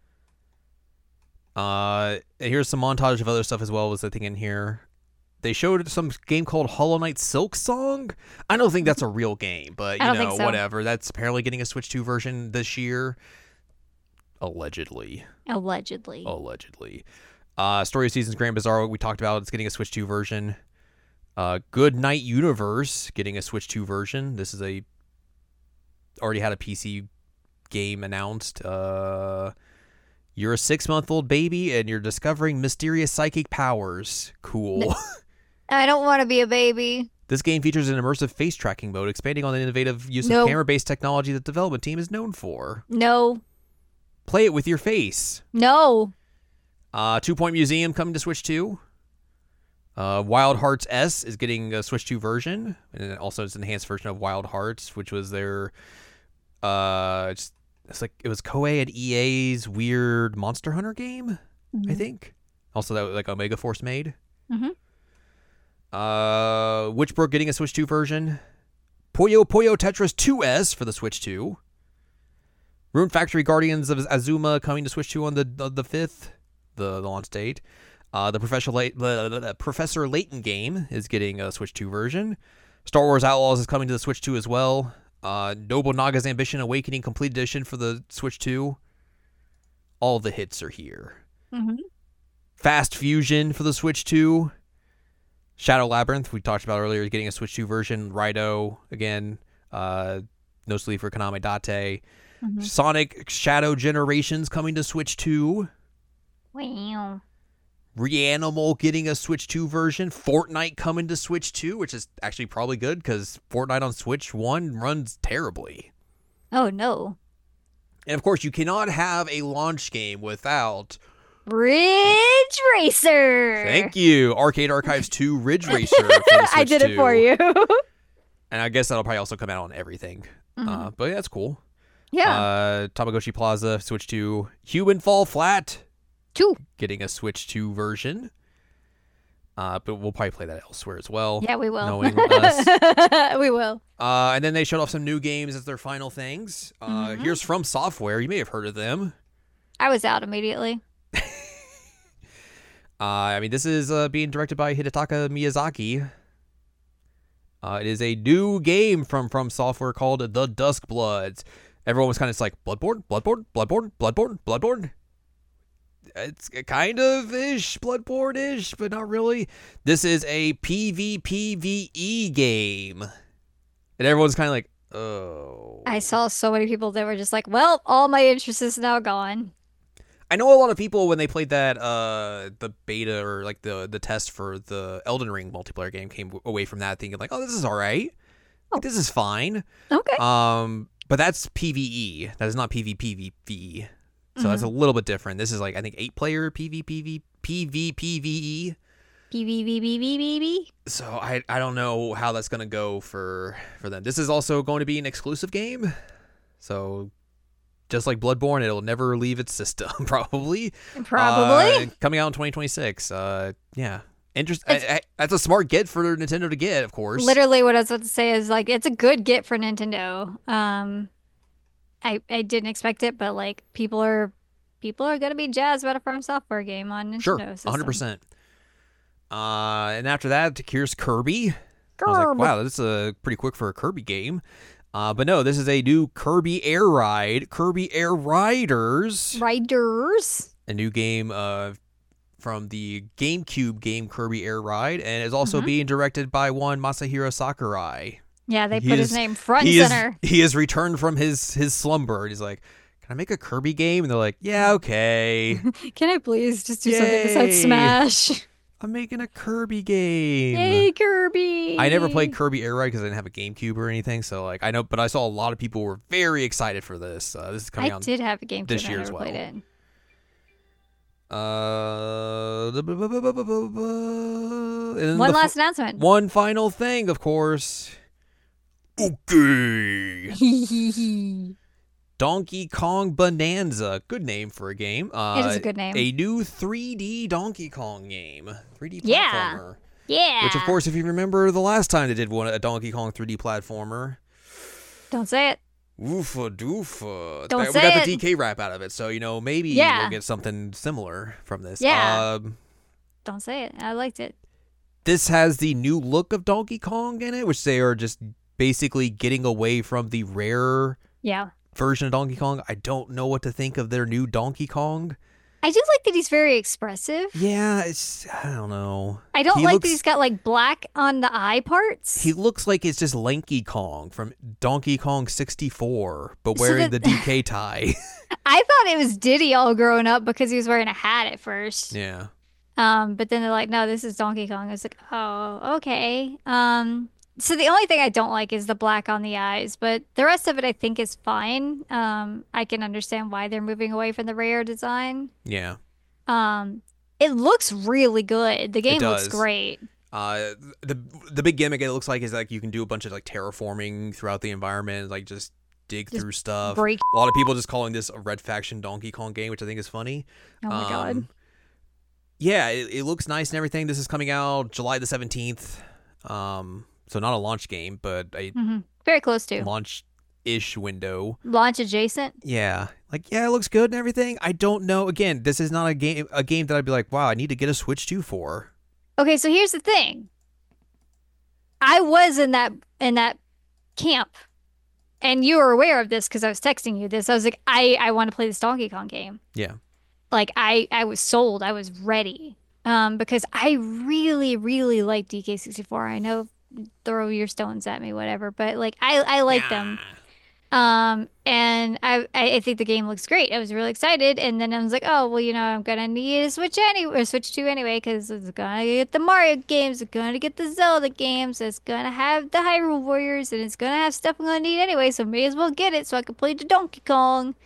Uh, and here's some montage of other stuff as well. Was I think in here? They showed some game called Hollow Knight Silk Song. I don't think that's a real game, but I you don't think know, so. whatever. That's apparently getting a Switch two version this year. Allegedly. Allegedly. Allegedly. Uh, Story of Seasons Grand Bazaar, we talked about. It's getting a Switch two version. Uh, Good Night Universe getting a Switch two version. This is a already had a P C game announced. Uh, you're a six month old baby and you're discovering mysterious psychic powers. Cool. I don't want to be a baby. This game features an immersive face tracking mode, expanding on the innovative use Nope. of camera based technology that the development team is known for. No. Play it with your face. No. Uh, Two Point Museum coming to Switch two. Uh, Wild Hearts S is getting a Switch two version, and then also it's an enhanced version of Wild Hearts, which was their, uh, it's, it's like it was Koei and E A's weird Monster Hunter game, I Mhm. think. Also, that was like Omega Force made. Mhm. Uh, Witchbrook getting a Switch two version. Puyo Puyo Tetris two S for the Switch two. Rune Factory Guardians of Azuma coming to Switch two on the the fifth, the, the launch date. Uh, the Professor, La- the Professor Layton game is getting a Switch two version. Star Wars Outlaws is coming to the Switch two as well. Uh, Nobunaga's Ambition Awakening Complete Edition for the Switch two. All the hits are here. Mm-hmm. Fast Fusion for the Switch two. Shadow Labyrinth, we talked about earlier, is getting a Switch two version. Raidou, again. Uh, No Sleep for Konami Date. Mm-hmm. Sonic Shadow Generations coming to Switch two. Wow. Reanimal getting a Switch two version. Fortnite coming to Switch two, which is actually probably good because Fortnite on Switch one runs terribly. Oh, no. And, of course, you cannot have a launch game without... Ridge Racer! Thank you. Arcade Archives two Ridge Racer for the Switch I did it two. for you. And I guess that'll probably also come out on everything. Mm-hmm. Uh, but yeah, that's cool. Yeah. Uh, Tamagotchi Plaza, Switch two. Human Fall Flat. Two. Getting a Switch two version. Uh, but we'll probably play that elsewhere as well. Yeah, we will. Knowing us. We will. Uh, and then they showed off some new games as their final things. Uh, mm-hmm. Here's From Software. You may have heard of them. I was out immediately. uh, I mean, this is uh, being directed by Hidetaka Miyazaki. Uh, it is a new game from From Software called The Dusk Bloods. Everyone was kind of like, Bloodborne? Bloodborne? Bloodborne? Bloodborne? Bloodborne? It's kind of ish, Bloodborne-ish, but not really. This is a PvPvE game. And everyone's kind of like, oh. I saw so many people that were just like, well, all my interest is now gone. I know a lot of people, when they played that, uh, the beta or like the, the test for the Elden Ring multiplayer game, came away from that thinking like, oh, this is all right. Oh. Like, this is fine. Okay. Um, but that's PvE. That is not PvPvE. So mm-hmm. that's a little bit different. This is like, I think, eight-player PvPvE. PvPvE. PvPvE. So I I don't know how that's going to go for, for them. This is also going to be an exclusive game. So just like Bloodborne, it'll never leave its system, probably. Probably. Uh, coming out in twenty twenty-six. Uh, yeah. Interest. I, I, that's a smart get for Nintendo to get, of course. Literally what I was about to say is, like, it's a good get for Nintendo. Um... I, I didn't expect it, but like people are people are gonna be jazzed about a From Software game on Nintendo. Sure, system. one hundred percent. Uh, and after that, here's Kirby. Kirby. I was like, wow, this is uh, pretty quick for a Kirby game. Uh, but no, this is a new Kirby Air Ride, Kirby Air Riders. Riders. A new game uh, from the GameCube game Kirby Air Ride, and is also mm-hmm. being directed by one Masahiro Sakurai. Yeah, they he put is, his name front and he center. Is, he has returned from his, his slumber. And he's like, can I make a Kirby game? And they're like, yeah, okay. Can I please just do Yay. something besides Smash? I'm making a Kirby game. Yay, Kirby! I never played Kirby Air Ride because I didn't have a GameCube or anything. So like I know, but I saw a lot of people were very excited for this. Uh, this is coming I out did have a GameCube this year and I as never well. Played it. Uh, and one the last f- announcement. One final thing, of course. Okay. Donkey Kong Bonanza. Good name for a game. Uh, it is a good name. A new three D Donkey Kong game. three D platformer. Yeah. Yeah. Which, of course, if you remember the last time they did one, a Donkey Kong three D platformer. Don't say it. Woofa doofa. Don't we say got it. the D K rap out of it, so, you know, maybe Yeah. we'll get something similar from this. Yeah. Um, Don't say it. I liked it. This has the new look of Donkey Kong in it, which they are just basically getting away from the rare Yeah. version of Donkey Kong. I don't know what to think of their new Donkey Kong. I do like that he's very expressive. Yeah, it's, I don't know. I don't He like looks- that he's got like black on the eye parts. He looks like it's just Lanky Kong from Donkey Kong sixty-four, but So wearing that- the D K tie. I thought it was Diddy all growing up because he was wearing a hat at first. Yeah. Um, but then they're like, no, this is Donkey Kong. I was like, oh, okay. Um, so the only thing I don't like is the black on the eyes, but the rest of it I think is fine. Um, I can understand why they're moving away from the rare design. Yeah. Um, it looks really good. The game looks does. great. Uh, the the big gimmick it looks like is like you can do a bunch of like terraforming throughout the environment, like just dig Just through stuff. break- A lot of people just calling this a Red Faction Donkey Kong game, which I think is funny. Oh my god. Um, Yeah, it, it looks nice and everything. This is coming out July the seventeenth. Um, so not a launch game, but a hmm Very close to. launch ish window. Launch adjacent. Yeah, like yeah, it looks good and everything. I don't know. Again, this is not a game a game that I'd be like, wow, I need to get a Switch two for. Okay, so here's the thing. I was in that in that camp, and you were aware of this because I was texting you this. I was like, I I want to play this Donkey Kong game. Yeah. Like I I was sold. I was ready. Um, because I really really like D K sixty-four. I know, throw your stones at me, whatever, but like I I like them. Um, and I, I think the game looks great. I was really excited, and then I was like, oh well, you know, I'm gonna need a Switch anyway, or Switch two anyway, because it's gonna get the Mario games, it's gonna get the Zelda games, it's gonna have the Hyrule Warriors, and it's gonna have stuff I'm gonna need anyway. So may as well get it so I can play the Donkey Kong.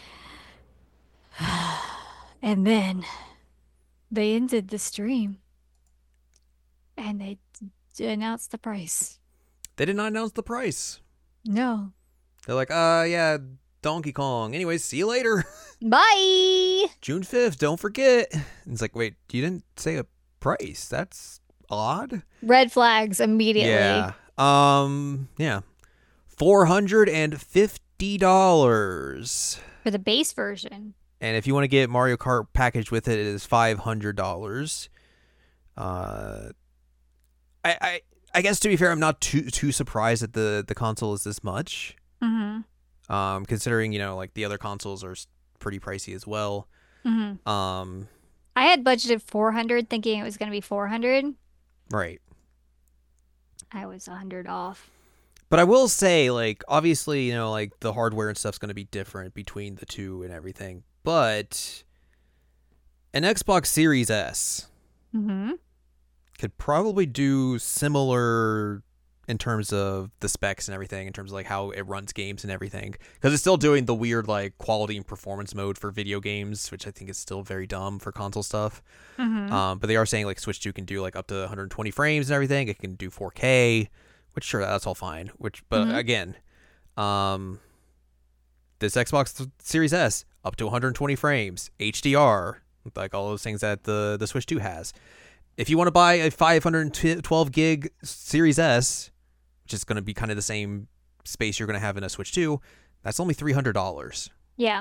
And then they ended the stream, and they d- announced the price. They did not announce the price. No. They're like, uh, yeah, Donkey Kong. Anyways, see you later. Bye. June fifth, don't forget. And it's like, wait, you didn't say a price. That's odd. Red flags immediately. Yeah. Um, yeah. four hundred fifty dollars. For the base version. And if you want to get Mario Kart packaged with it, it is five hundred dollars. Uh, I, I, I guess to be fair, I'm not too too surprised that the, the console is this much. Mm-hmm. Um, considering, you know, like the other consoles are pretty pricey as well. Mm-hmm. Um, I had budgeted four hundred thinking it was going to be four hundred. Right. I was one hundred off. But I will say, like, obviously, you know, like the hardware and stuff's going to be different between the two and everything. But an Xbox Series S Mm-hmm. could probably do similar in terms of the specs and everything, in terms of like how it runs games and everything, because it's still doing the weird like quality and performance mode for video games, which I think is still very dumb for console stuff. Mm-hmm. Um, but they are saying like Switch two can do like up to one hundred twenty frames and everything. It can do four K, which sure, that's all fine. Which, but Mhm. again, um, this Xbox Series S up to one hundred twenty frames, H D R, like all those things that the the Switch two has. If you want to buy a five hundred twelve gig Series S, which is going to be kind of the same space you're going to have in a Switch two, that's only three hundred dollars. Yeah.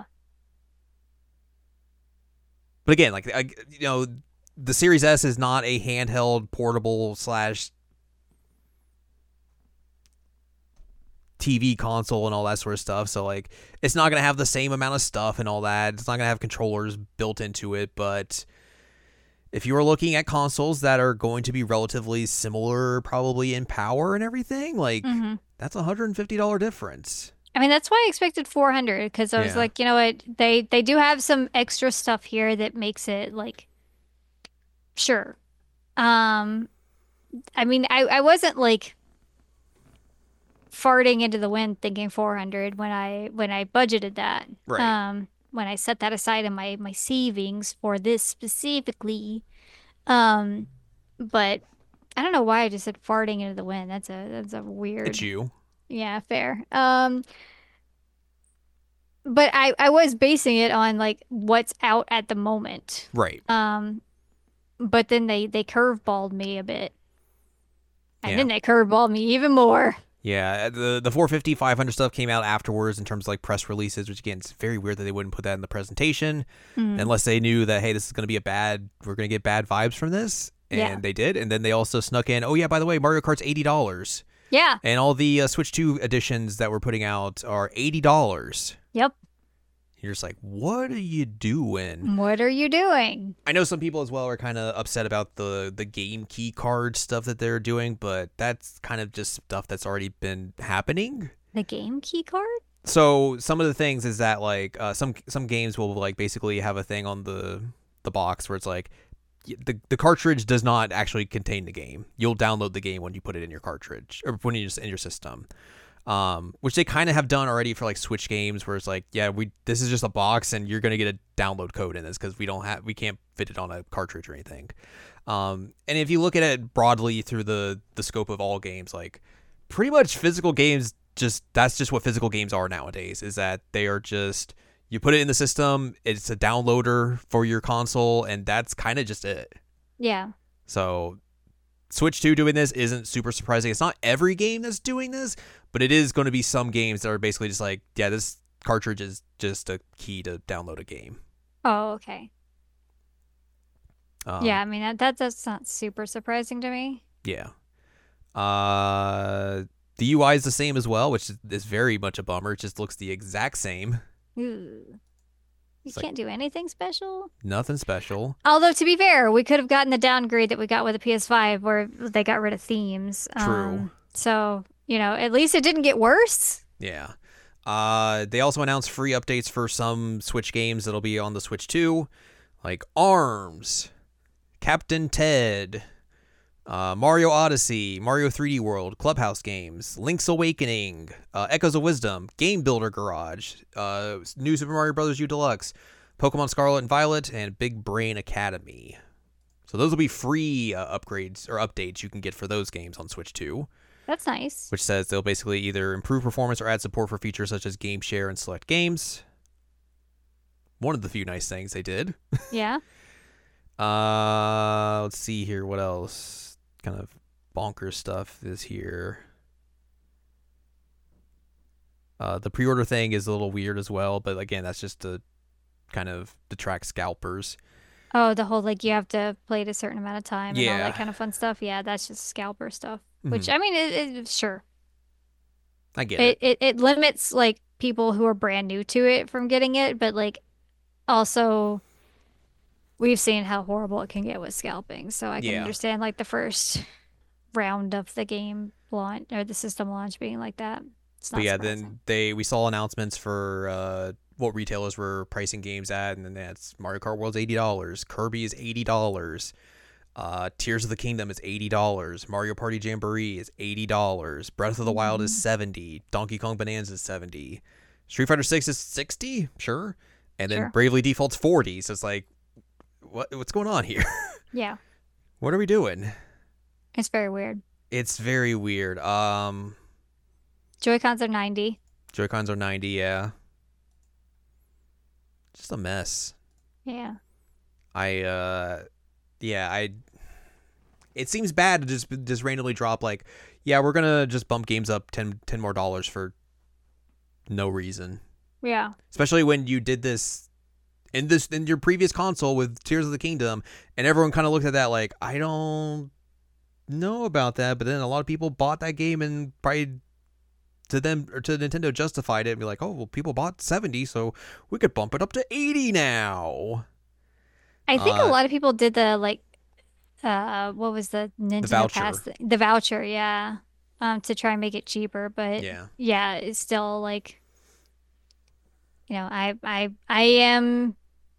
But again, like, I, you know, the Series S is not a handheld portable slash T V console and all that sort of stuff. So, like, it's not going to have the same amount of stuff and all that. It's not going to have controllers built into it. But if you are looking at consoles that are going to be relatively similar, probably in power and everything, like, Mm-hmm. that's a one hundred fifty dollars difference. I mean, that's why I expected four hundred, because I was Yeah. like, you know what, they they do have some extra stuff here that makes it like, sure. Um, I mean, I I wasn't like farting into the wind thinking four hundred when I when I budgeted that. Right. Um, when I set that aside in my my savings for this specifically. Um, but I don't know why I just said farting into the wind. That's a that's a weird. It's you. Yeah, fair. Um, but I I was basing it on like what's out at the moment. Right. Um, but then they they curveballed me a bit, and Yeah. then they curveballed me even more. Yeah, the the four fifty, five hundred stuff came out afterwards in terms of like press releases, which again, it's very weird that they wouldn't put that in the presentation Mm. unless they knew that, hey, this is going to be a bad, we're going to get bad vibes from this. And Yeah. they did. And then they also snuck in, oh yeah, by the way, Mario Kart's eighty dollars. Yeah. And all the uh, Switch two editions that we're putting out are eighty dollars. Yep. You're just like, what are you doing? What are you doing? I know some people as well are kind of upset about the the game key card stuff that they're doing, but that's kind of just stuff that's already been happening. The game key card? So some of the things is that like uh, some some games will like basically have a thing on the the box where it's like y- the the cartridge does not actually contain the game. You'll download the game when you put it in your cartridge or when you just in your system. Um, which they kind of have done already for like Switch games, where it's like, yeah, we this is just a box and you're gonna get a download code in this because we don't have we can't fit it on a cartridge or anything. Um, and if you look at it broadly through the the scope of all games, like pretty much physical games, just that's just what physical games are nowadays. Is that they are just you put it in the system, it's a downloader for your console, and that's kind of just it. Yeah. So Switch two doing this isn't super surprising. It's not every game that's doing this, but it is going to be some games that are basically just like, yeah, this cartridge is just a key to download a game. Oh, okay. Um, Yeah, I mean that, that that's not super surprising to me. Yeah. Uh, the U I is the same as well, which is, is very much a bummer. It just looks the exact same. Ooh. You It's like- can't do anything special. Nothing special. Although to be fair, we could have gotten the downgrade that we got with the P S five, where they got rid of themes. True. Um, so you know, at least it didn't get worse. Yeah. Uh, they also announced free updates for some Switch games that'll be on the Switch two, like ARMS, Captain Ted, uh, Mario Odyssey, Mario three D World, Clubhouse Games, Link's Awakening, uh, Echoes of Wisdom, Game Builder Garage, uh, New Super Mario Bros. U Deluxe, Pokemon Scarlet and Violet, and Big Brain Academy. So those will be free uh, upgrades or updates you can get for those games on Switch two. That's nice. Which says they'll basically either improve performance or add support for features such as game share and select games. One of the few nice things they did. Yeah. uh, let's see here. What else? Kind of bonkers stuff is here. Uh, the pre-order thing is a little weird as well, but again, that's just to kind of detract scalpers. Oh, the whole like you have to play it a certain amount of time and all Yeah. that kind of fun stuff. Yeah, that's just scalper stuff. Which Mhm. I mean, it, it sure I get it. it, it it limits like people who are brand new to it from getting it, but like also we've seen how horrible it can get with scalping, so I can Yeah. understand like the first round of the game launch or the system launch being like that. It's not But yeah, surprising. then they we saw announcements for uh, what retailers were pricing games at, and then that's Mario Kart World's eighty dollars, Kirby is eighty dollars, uh, Tears of the Kingdom is eighty dollars, Mario Party Jamboree is eighty dollars, Breath of the Wild is seventy, Donkey Kong Bonanza is seventy, Street Fighter six is sixty, sure, and then Sure. Bravely Default's forty. So it's like, what what's going on here? Yeah, What are we doing? it's very weird. It's very weird. Um, Joy-Cons are ninety. Joy-Cons are ninety, yeah. Just a mess. Yeah. I uh yeah, I it seems bad to just just randomly drop like, yeah, we're going to just bump games up ten, ten more dollars for no reason. Yeah. Especially when you did this in this in your previous console with Tears of the Kingdom, and everyone kind of looked at that like, I don't know about that, but then a lot of people bought that game and probably to them or to Nintendo justified it and be like, oh well, people bought seventy, so we could bump it up to eighty now. I think Uh, a lot of people did the like uh what was the Nintendo voucher. Pass thing? The voucher, yeah. Um to try and make it cheaper, but Yeah. yeah, it's still like you know, I I I am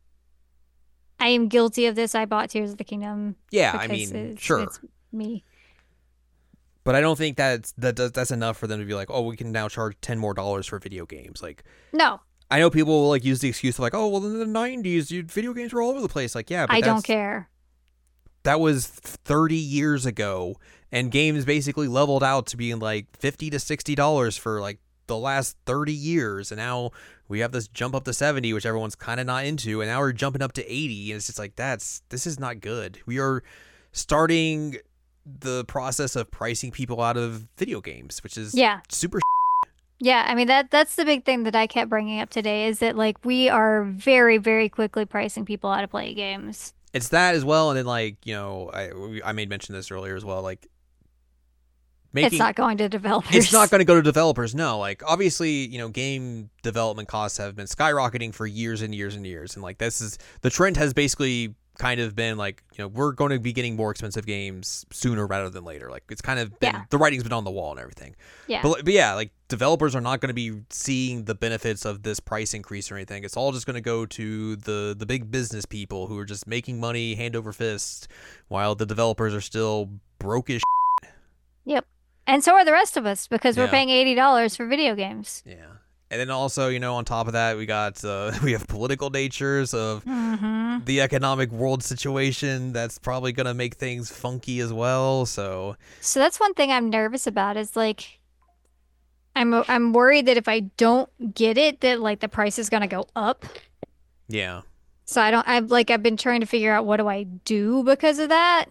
I am guilty of this. I bought Tears of the Kingdom Yeah, I because mean, it's, sure. it's me. But I don't think that's that does, that's enough for them to be like, oh, we can now charge ten more dollars for video games. Like, No, I know people will like use the excuse of like, oh, well, in the nineties, you video games were all over the place. Like, yeah, but I don't that's- care. That was thirty years ago, and games basically leveled out to being like fifty to sixty dollars for like the last thirty years, and now we have this jump up to seventy, which everyone's kind of not into, and now we're jumping up to eighty, and it's just like that's this is not good. We are starting the process of pricing people out of video games, which is Yeah. super. Yeah, I mean that that's the big thing that I kept bringing up today is that like we are very very quickly pricing people out of play games. It's that as well, and then like you know, I we- I made mention this earlier as well, like making It's not going to developers. it's not going to go to developers. No, like obviously, you know, game development costs have been skyrocketing for years and years and years, and like this is the trend has basically kind of been like, you know, we're going to be getting more expensive games sooner rather than later. Like it's kind of been Yeah. the writing's been on the wall and everything. Yeah. But, but yeah, like developers are not going to be seeing the benefits of this price increase or anything. It's all just going to go to the the big business people who are just making money hand over fist, while the developers are still broke as. Yep. And so are the rest of us because we're Yeah. paying eighty dollars for video games. Yeah. And then also, you know, on top of that, we got uh, we have political natures of Mm-hmm. the economic world situation that's probably gonna make things funky as well. So So that's one thing I'm nervous about is like I'm I'm worried that if I don't get it that like the price is gonna go up. yeah, So I don't I've like I've been trying to figure out what do I do because of that.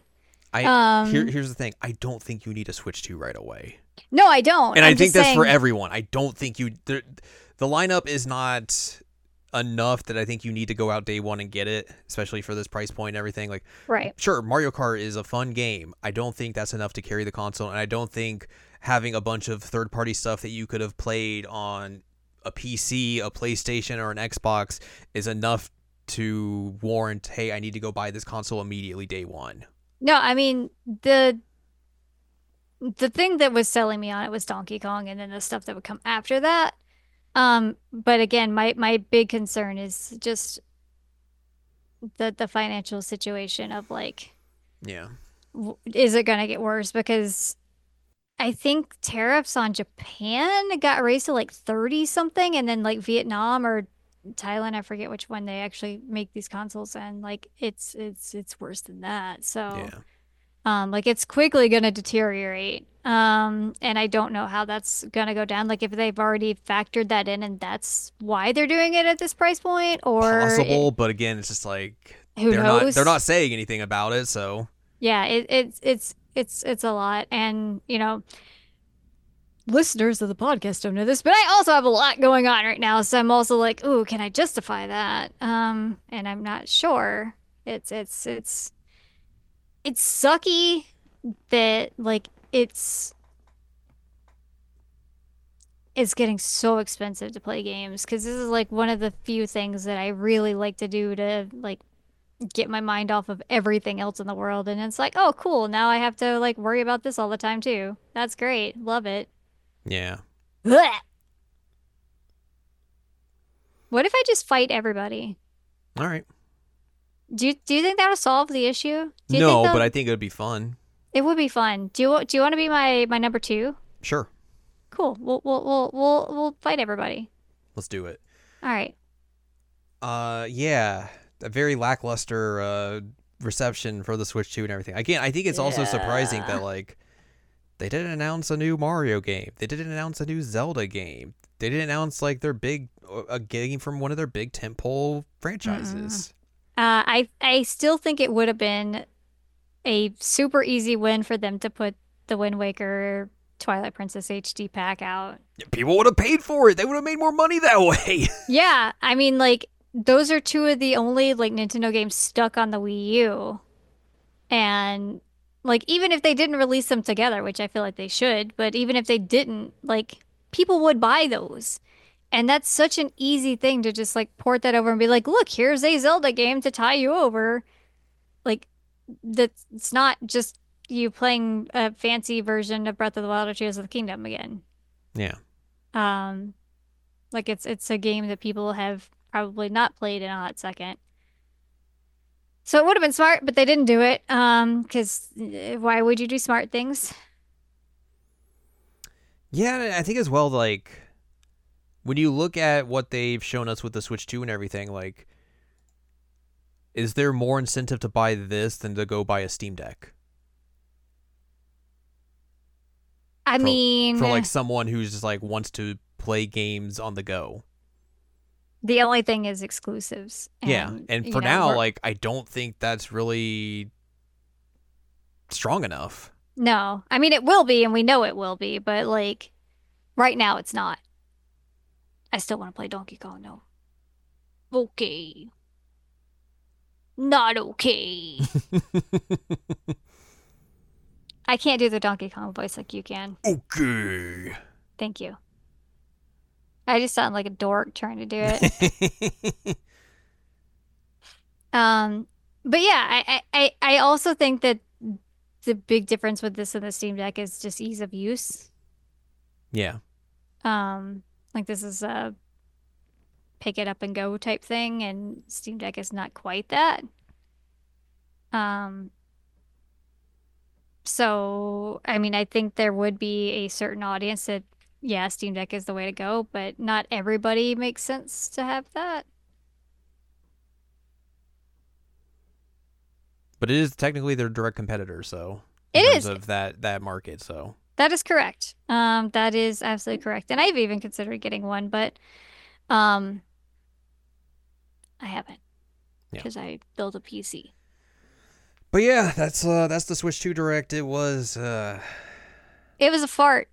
I here Um, here's the thing. I don't think you need a Switch two right away. no, I don't. And I'm I think just that's for saying, everyone. I don't think you the, the lineup is not enough that I think you need to go out day one and get it, especially for this price point and everything. Like, right. sure, Mario Kart is a fun game. I don't think that's enough to carry the console, and I don't think having a bunch of third party stuff that you could have played on a P C, a PlayStation, or an Xbox is enough to warrant, hey, I need to go buy this console immediately day one. No, I mean the the thing that was selling me on it was Donkey Kong and then the stuff that would come after that. Um, but again, my my big concern is just the the financial situation of like, Yeah. w- is it gonna get worse? Because I think tariffs on Japan got raised to like thirty something, and then like Vietnam or Thailand, I forget which one they actually make these consoles in. Like it's it's it's worse than that. So Yeah. um like it's quickly gonna deteriorate. Um and I don't know how that's gonna go down. Like if they've already factored that in and that's why they're doing it at this price point, or Possible, it, but again, it's just like who they're not they're knows? not saying anything about it, so Yeah, it, it's it's it's it's a lot. And you know, listeners of the podcast don't know this, but I also have a lot going on right now. So I'm also like, ooh, can I justify that? Um, and I'm not sure. It's it's it's it's sucky that like it's it's getting so expensive to play games because this is like one of the few things that I really like to do to like get my mind off of everything else in the world. And it's like, oh, cool. Now I have to like worry about this all the time too. That's great. Love it. yeah. Blech. What if I just fight everybody? All right. Do you do you think that'll solve the issue? Do you think No, but that I think it would be fun. it would be fun? Do you do you want to be my my number two? Sure. Cool. We'll we'll we'll we'll we'll fight everybody. Let's do it. All right. Uh yeah, a very lackluster uh reception for the Switch two and everything. Again, I think it's also surprising Yeah. that like they didn't announce a new Mario game. They didn't announce a new Zelda game. They didn't announce like their big a game from one of their big tentpole Mm-mm. franchises. Uh, I I still think it would have been a super easy win for them to put the Wind Waker Twilight Princess H D pack out. People would have paid for it. They would have made more money that way. Yeah, I mean like those are two of the only like Nintendo games stuck on the Wii U. And like even if they didn't release them together, which I feel like they should, but even if they didn't, like people would buy those. And that's such an easy thing to just like port that over and be like, look, here's a Zelda game to tie you over. Like that's it's not just you playing a fancy version of Breath of the Wild or Tears of the Kingdom again. Yeah. Um, like it's it's a game that people have probably not played in a hot second. So it would have been smart, but they didn't do it. Um, because why would you do smart things? Yeah, I think as well like when you look at what they've shown us with the Switch two and everything, like is there more incentive to buy this than to go buy a Steam Deck? I For mean, for like someone who's just like wants to play games on the go. the only thing is exclusives. Yeah, And, and you for know, now, we're, like I don't think that's really strong enough. no, I mean, it will be, and we know it will be, but like right now, it's not. I still want to play Donkey Kong, no. Okay. Not okay. I can't do the Donkey Kong voice like you can. Okay. Thank you. I just sound like a dork trying to do it. Um, but yeah, I, I, I also think that the big difference with this and the Steam Deck is just ease of use. Yeah. Um, like this is a pick it up and go type thing, and Steam Deck is not quite that. Um, so I mean, I think there would be a certain audience that, yeah, Steam Deck is the way to go, but not everybody makes sense to have that. But it is technically their direct competitor, so in It terms is. of that that market, so That is correct. Um, that is absolutely correct. And I've even considered getting one, but um, I haven't yeah. because I built a P C. But yeah, that's uh, that's the Switch two Direct. It was. Uh, It was a fart.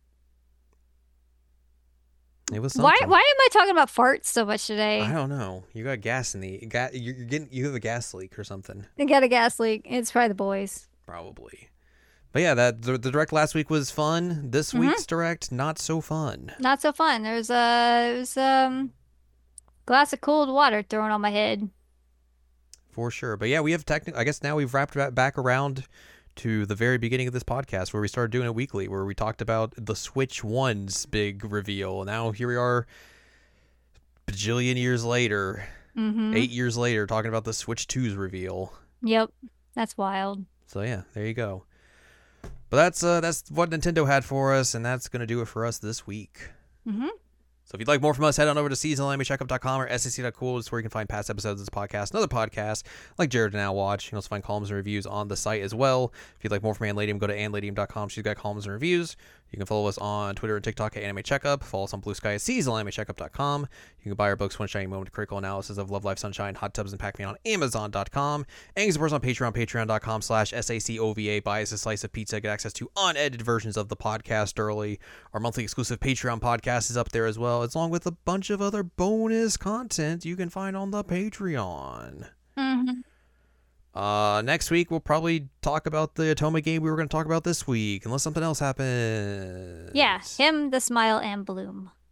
it was Why? something. Why am I talking about farts so much I today? don't know. You got gas in the got. You're getting you have a gas leak or something. I got a gas leak. It's probably the boys. Probably. But yeah, that the, the direct last week was fun. This Mhm. week's direct not so fun. Not so fun. There's a there's um glass of cold water thrown on my head. For sure. But yeah, we have technically, I guess now we've wrapped ba- back around to the very beginning of this podcast where we started doing it weekly, where we talked about the Switch one's big reveal. Now here we are, bajillion years later, Mm-hmm. eight years later, talking about the Switch two's reveal. Yep. That's wild. So yeah, there you go. But that's uh, that's what Nintendo had for us, and that's going to do it for us this week. Mm-hmm. So if you'd like more from us, head on over to seasonal anime checkup dot com or S A C dot cool. It's where you can find past episodes of this podcast and other podcasts like Jared Now Watch. You can also find columns and reviews on the site as well. If you'd like more from Ann Ladium, go to ann ladium dot com. She's got columns and reviews. You can follow us on Twitter and TikTok at Anime Checkup. Follow us on Blue Sky at seasonal anime checkup dot com. You can buy our books, One Shiny Moment, Critical Analysis of Love, Life, Sunshine, Hot Tubs, and Pac-Man on amazon dot com. And you can support us on Patreon, patreon dot com slash S A C O V A. Buy us a slice of pizza. Get access to unedited versions of the podcast early. Our monthly exclusive Patreon podcast is up there as well, along with a bunch of other bonus content you can find on the Patreon. Mm-hmm. Uh, next week, we'll probably talk about the Atoma game we were going to talk about this week, unless something else happens. Yeah. Him, the smile, and bloom.